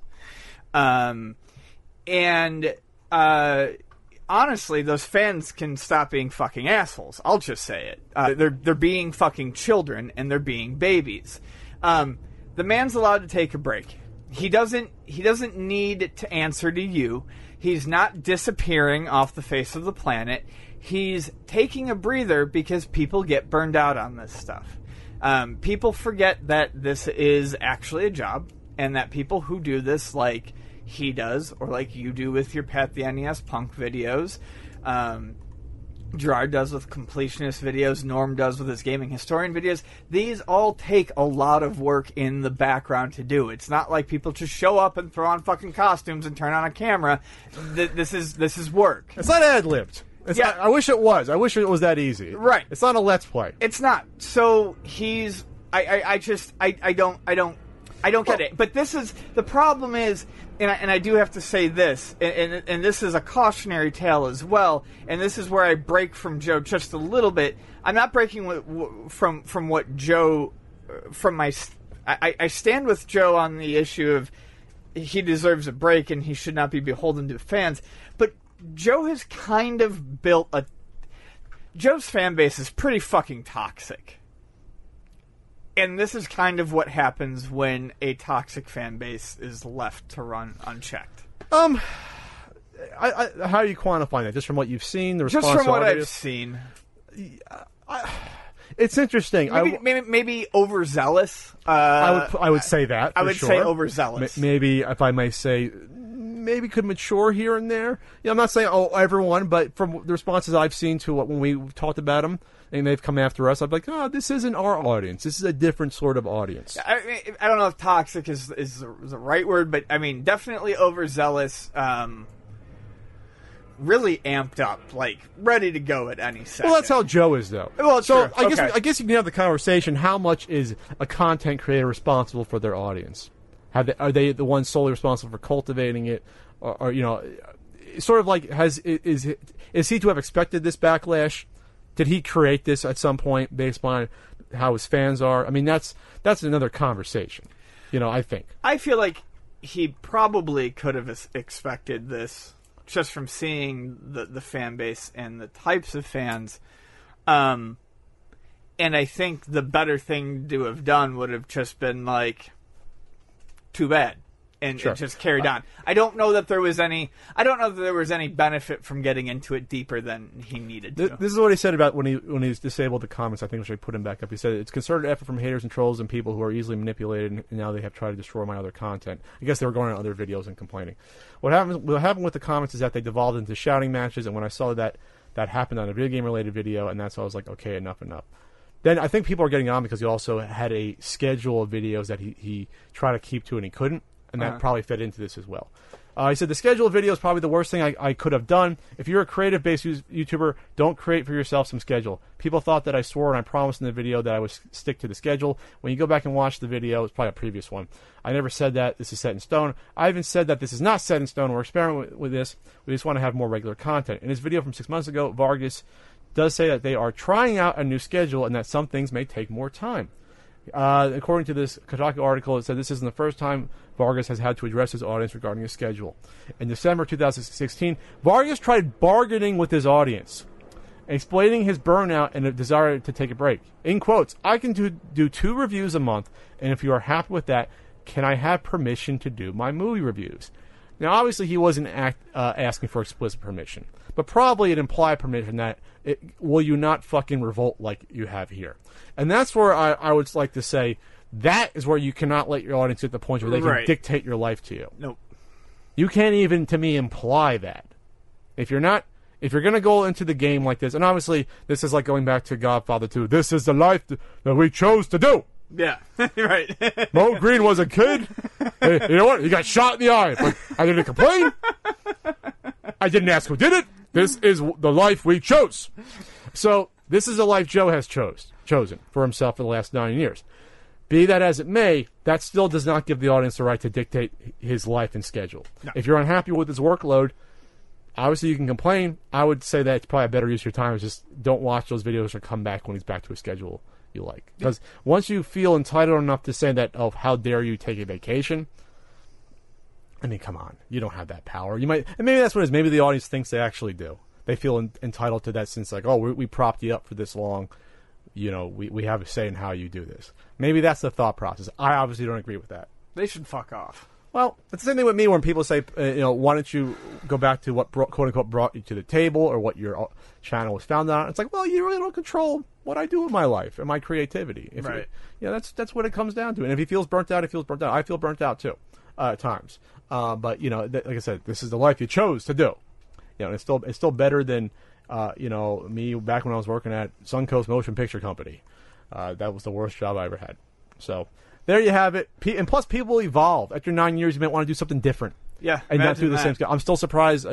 Honestly, those fans can stop being fucking assholes. I'll just say it. They're being fucking children, and they're being babies. The man's allowed to take a break. He doesn't need to answer to you. He's not disappearing off the face of the planet. He's taking a breather because people get burned out on this stuff. People forget that this is actually a job, and that people who do this like he does, or like you do with your Pat the NES Punk videos, Gerard does with completionist videos, Norm does with his gaming historian videos, these all take a lot of work in the background to do. It's not like people just show up and throw on fucking costumes and turn on a camera. This is work. It's not ad-libbed. I wish it was. I wish it was that easy. Right. It's not a Let's Play. It's not. So he's. I don't get it. But this is the problem is, and I do have to say this, and this is a cautionary tale as well. And this is where I break from Joe just a little bit. I'm not breaking from what Joe from my. I stand with Joe on the issue of he deserves a break and he should not be beholden to fans, but Joe has kind of built a... Joe's fan base is pretty fucking toxic. And this is kind of what happens when a toxic fan base is left to run unchecked. How are you quantifying that? Just from what you've seen? The response just from what audience? I've seen. It's interesting. Maybe overzealous. I would say that. I would sure. say overzealous. Maybe, if I may say... maybe could mature here and there. I'm not saying everyone, but from the responses I've seen to when we talked about them and they've come after us, I'm like, this isn't our audience. This is a different sort of audience. I don't know if toxic is the right word, but I mean definitely overzealous. Really amped up, like ready to go at any second. Well, that's how Joe is, though. Well, so true. I guess you can have the conversation. How much is a content creator responsible for their audience? Are they the ones solely responsible for cultivating it, or sort of like is he to have expected this backlash? Did he create this at some point based on how his fans are? I mean, that's another conversation. I think. I feel like he probably could have expected this just from seeing the fan base and the types of fans. And I think the better thing to have done would have just been like, too bad, and sure. It just carried on. I don't know that there was any benefit from getting into it deeper than he needed to. This is what he said about when he's disabled the comments. I think we should put him back up. He said it's concerted effort from haters and trolls and people who are easily manipulated, and now they have tried to destroy my other content. I guess they were going on other videos and complaining. What happened with the comments is that they devolved into shouting matches, and when I saw that happened on a video game related video, and that's why I was like, okay, enough. Then I think people are getting on because he also had a schedule of videos that he tried to keep to and he couldn't, and that probably fed into this as well. He said the schedule of videos is probably the worst thing I could have done. If you're a creative-based YouTuber, don't create for yourself some schedule. People thought that I swore and I promised in the video that I would stick to the schedule. When you go back and watch the video, it's probably a previous one. I never said that this is set in stone. I even said that this is not set in stone. We're experimenting with this. We just want to have more regular content. In his video from 6 months ago, Vargas does say that they are trying out a new schedule and that some things may take more time. According to this Kotaku article, it said this isn't the first time Vargas has had to address his audience regarding his schedule. In December 2016, Vargas tried bargaining with his audience, explaining his burnout and a desire to take a break. In quotes, I can do 2 reviews a month, and if you are happy with that, can I have permission to do my movie reviews? Now, obviously, he wasn't asking for explicit permission, but probably an implied permission that, will you not fucking revolt like you have here? And that's where I would like to say, that is where you cannot let your audience get to the point where they can dictate your life to you. Nope. You can't even, to me, imply that. If you're going to go into the game like this, and obviously this is like going back to Godfather 2, this is the life that we chose to do. Yeah, right. Mo Green was a kid. Hey, you know what? He got shot in the eye, but I didn't complain. I didn't ask who did it. This is the life we chose. So this is a life Joe has chosen for himself for the last 9 years. Be that as it may, that still does not give the audience the right to dictate his life and schedule. No. If you're unhappy with his workload, obviously you can complain. I would say that it's probably a better use of your time is just don't watch those videos or come back when he's back to a schedule you like. Because once you feel entitled enough to say that, oh, how dare you take a vacation? I mean, come on. You don't have that power. You might, and maybe that's what it is. Maybe the audience thinks they actually do. They feel entitled to that since, like, oh, we propped you up for this long. You know, we have a say in how you do this. Maybe that's the thought process. I obviously don't agree with that. They should fuck off. Well, it's the same thing with me when people say, why don't you go back to what, quote-unquote, brought you to the table or what your channel was founded on. It's like, well, you really don't control what I do with my life and my creativity. Right. That's what it comes down to. And if he feels burnt out, he feels burnt out. I feel burnt out, too, at times. But, like I said, this is the life you chose to do. And it's still better than, me back when I was working at Suncoast Motion Picture Company. That was the worst job I ever had. So there you have it. And plus, people evolve. After 9 years, you might want to do something different. Yeah, and not do the same stuff. I'm still surprised,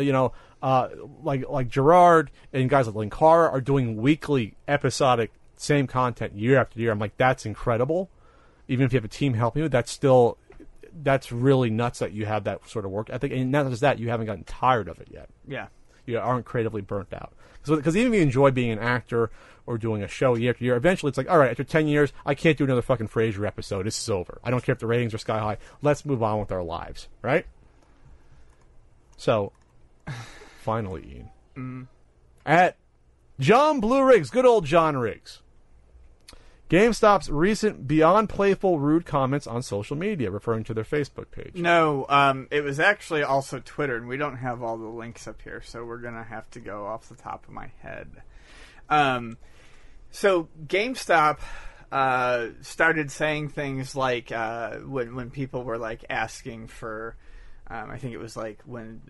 like Gerard and guys like Linkara are doing weekly, episodic, same content year after year. I'm like, that's incredible. Even if you have a team helping you, that's really nuts that you have that sort of work ethic. And not just that, you haven't gotten tired of it yet. Yeah. You aren't creatively burnt out. Because even if you enjoy being an actor or doing a show year after year, eventually it's like, all right, after 10 years, I can't do another fucking Frasier episode. This is over. I don't care if the ratings are sky high. Let's move on with our lives, right? So, finally, Ian. At John Blue Riggs, good old John Riggs. GameStop's recent beyond playful rude comments on social media, referring to their Facebook page. No, it was actually also Twitter, and we don't have all the links up here, so we're going to have to go off the top of my head. So GameStop started saying things like when people were like asking for, I think it was like when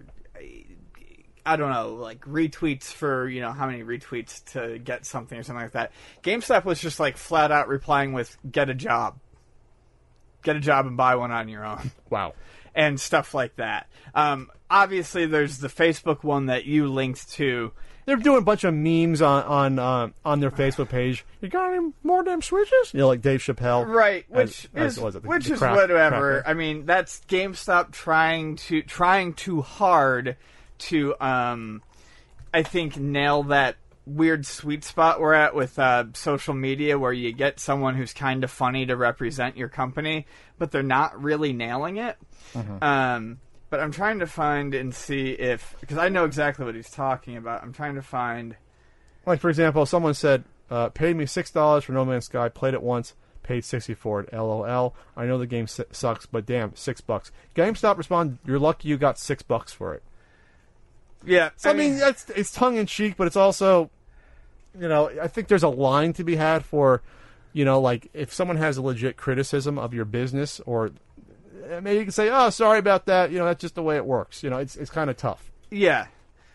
I don't know, like retweets for, how many retweets to get something or something like that. GameStop was just like flat out replying with, get a job. Get a job and buy one on your own. Wow. And stuff like that. Obviously, there's the Facebook one that you linked to. They're doing a bunch of memes on their Facebook page. You got any more damn switches? Like Dave Chappelle. Right, which is whatever. I mean, that's GameStop trying too hard to, I think, nail that weird sweet spot we're at with social media where you get someone who's kind of funny to represent your company, but they're not really nailing it. Mm-hmm. But I'm trying to find and see if... Because I know exactly what he's talking about. I'm trying to find... Like, for example, someone said, paid me $6 for No Man's Sky, played it once, paid $60 for it, LOL. I know the game sucks, but damn, $6. GameStop responded, you're lucky you got $6 for it. Yeah. So, I mean, it's tongue-in-cheek, but it's also, I think there's a line to be had for, like, if someone has a legit criticism of your business, or maybe you can say, oh, sorry about that, that's just the way it works. It's kind of tough. Yeah.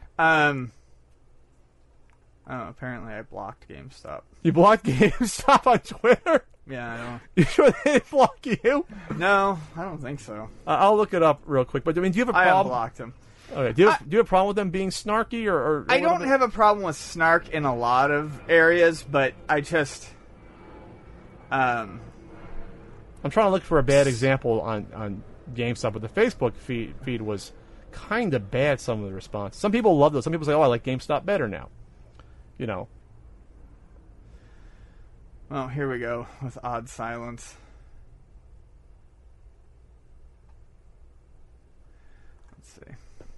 Apparently I blocked GameStop. You blocked GameStop on Twitter? Yeah, I know. You sure they didn't block you? No, I don't think so. I'll look it up real quick, but, do you have a problem? I unblocked him. Okay. Do you have a problem with them being snarky or I don't have a problem with snark in a lot of areas, but I just I'm trying to look for a bad example on GameStop, but the Facebook feed was kind of bad, some of the response. Some people love those. Some people say, oh, I like GameStop better now. you know. Well, here we go with odd silence. Let's see.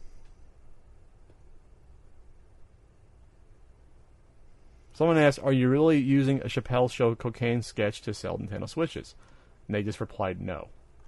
Someone asked, are you really using a Chappelle Show cocaine sketch to sell Nintendo Switches? And they just replied no.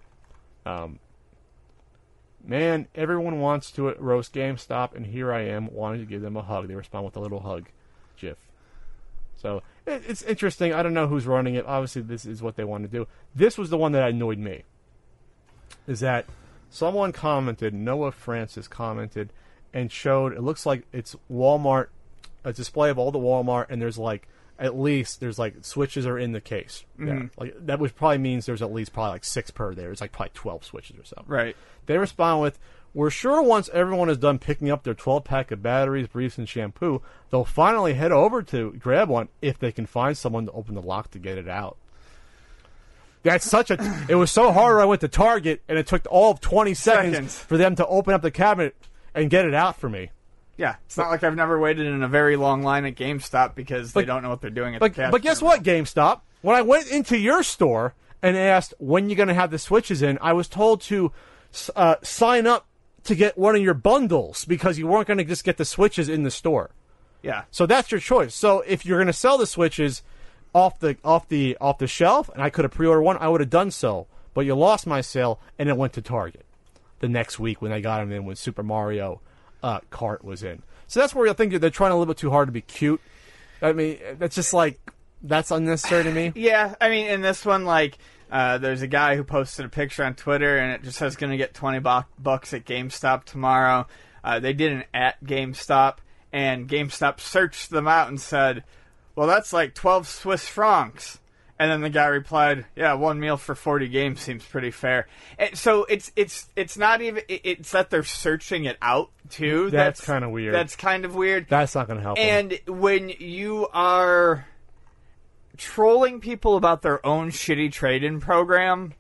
Man, everyone wants to roast GameStop, and here I am wanting to give them a hug. They respond with a little hug gif. So, it's interesting. I don't know who's running it. Obviously, this is what they want to do. This was the one that annoyed me. Is that someone commented, Noah Francis commented, and showed, it looks like it's Walmart, a display of all the Walmart, and there's like, at least, there's like, switches are in the case. Mm-hmm. Yeah. Like, that which probably means there's at least probably like 6 per there. It's like probably 12 switches or something. Right. They respond with, we're sure once everyone is done picking up their 12-pack of batteries, briefs, and shampoo, they'll finally head over to grab one if they can find someone to open the lock to get it out. That's such a... It was so hard when I went to Target, and it took all of 20 seconds for them to open up the cabinet and get it out for me. Yeah, it's not like I've never waited in a very long line at GameStop because they don't know what they're doing at the cash. But guess what, GameStop? When I went into your store and asked when you're going to have the switches in, I was told to sign up to get one of your bundles because you weren't going to just get the switches in the store. Yeah. So that's your choice. So if you're going to sell the switches off the shelf, and I could have pre-ordered one, I would have done so. But you lost my sale, and it went to Target the next week when they got them in when Super Mario Kart was in. So that's where I think they're trying a little bit too hard to be cute. I mean, that's just like, that's unnecessary to me. Yeah, I mean, in this one, like, there's a guy who posted a picture on Twitter, and it just says going to get $20 at GameStop tomorrow. They did an at GameStop, and GameStop searched them out and said, well, that's like 12 Swiss francs. And then the guy replied, yeah, one meal for 40 games seems pretty fair. And so it's not even, it's that they're searching it out, too. That's kind of weird. That's kind of weird. That's not going to help them. And when you are trolling people about their own shitty trade-in program,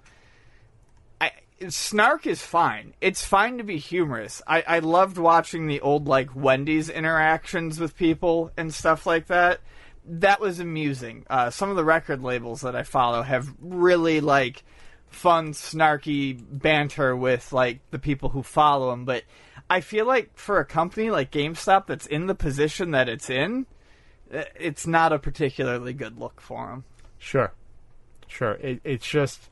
snark is fine. It's fine to be humorous. I loved watching the old, like, Wendy's interactions with people and stuff like that. That was amusing. Some of the record labels that I follow have really, like, fun, snarky banter with, like, the people who follow them. But I feel like for a company like GameStop that's in the position that it's in, it's not a particularly good look for them. Sure. It's just...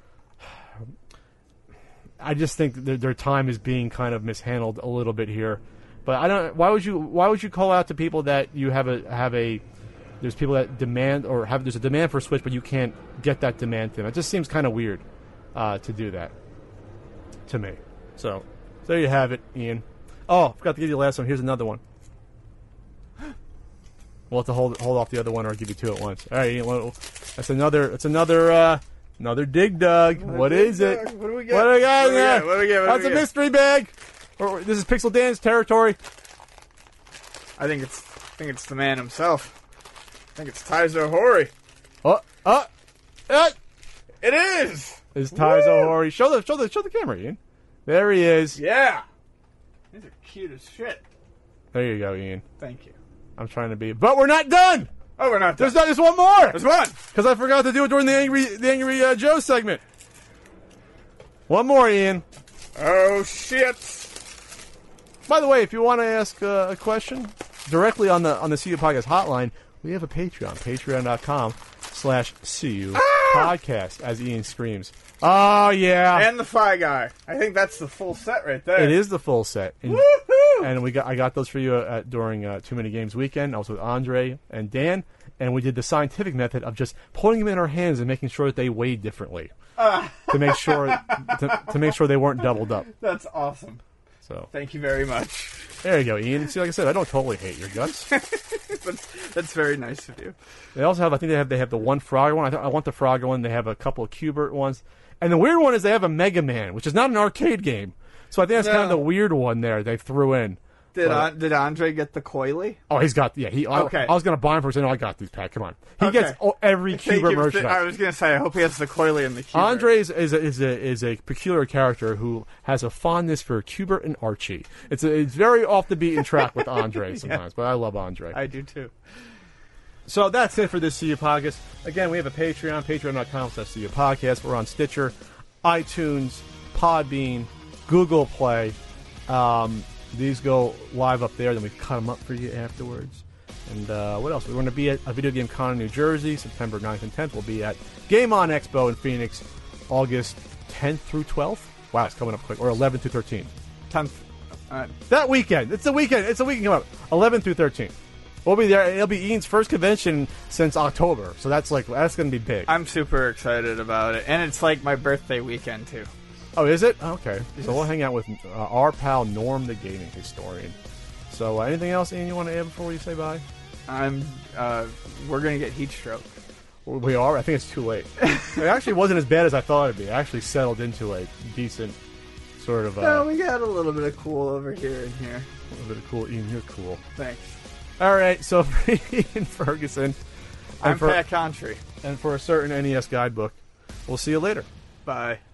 I just think their time is being kind of mishandled a little bit here. But I don't... Why would you call out to people that you have a there's people that demand or there's a demand for a Switch, but you can't get that demand to them. It just seems kind of weird to do that to me. So there you have it, Ian. Oh, I forgot to give you the last one. Here's another one. We'll have to hold off the other one or give you two at once. All right, Ian, that's another Dig Dug. What is it? What do we get? What do we got in there? What do we get? That's a mystery bag. This is Pixel Dan's territory. I think it's the man himself. I think it's Taizo Hori. It is. It's Taizo Hori. Show the camera, Ian. There he is. Yeah. These are cute as shit. There you go, Ian. Thank you. I'm trying to be, but we're not done. Oh, we're not done. There's one more. There's one. Because I forgot to do it during the Angry Joe segment. One more, Ian. Oh shit. By the way, if you want to ask a question directly on the CU Podcast hotline, we have a Patreon, patreon.com/CU Podcast, as Ian screams. Oh, yeah. And the Fi Guy. I think that's the full set right there. It is the full set. And, woohoo! And I got those for you during Too Many Games weekend. I was with Andre and Dan, and we did the scientific method of just putting them in our hands and making sure that they weighed differently to make sure to make sure they weren't doubled up. That's awesome. So thank you very much. There you go, Ian. See, like I said, I don't totally hate your guts. That's very nice of you. They also have, I think they have the one Frogger one. I want the Frogger one. They have a couple of Q*bert ones. And the weird one is they have a Mega Man, which is not an arcade game. So I think that's kind of the weird one there they threw in. Did Andre get the coily? Oh, he's got okay. I was gonna buy him for saying, "No, I got these, Pat. Come on." He gets every Cuber merchandise. I was gonna say, I hope he has the coily and the Cuber. Andre is a peculiar character who has a fondness for Cubert and Archie. It's very off the beaten track with Andre sometimes, but I love Andre. I do too. So that's it for this See You Podcast. Again, we have a Patreon, patreon.com/See You Podcast. We're on Stitcher, iTunes, Podbean, Google Play. These go live up there, then we cut them up for you afterwards. And what else? We're going to be at a Video Game Con in New Jersey, September 9th and 10th. We'll be at Game On Expo in Phoenix, August 10th through 12th. Wow, it's coming up quick. Or 11th through 13th. 10th. That weekend. It's a weekend. It's a weekend coming up. 11th through 13th. We'll be there. It'll be Ian's first convention since October. So that's going to be big. I'm super excited about it. And it's like my birthday weekend, too. Oh, is it? Okay. So we'll hang out with our pal Norm, the gaming historian. So anything else, Ian, you want to add before you say bye? We're going to get heat stroke. We are? I think it's too late. It actually wasn't as bad as I thought it'd be. I actually settled into a decent sort of... No, we got a little bit of cool over here and here. A little bit of cool. Ian, you're cool. Thanks. All right, so for Ian Ferguson... I'm Pat Contry. And for a certain NES guidebook, we'll see you later. Bye.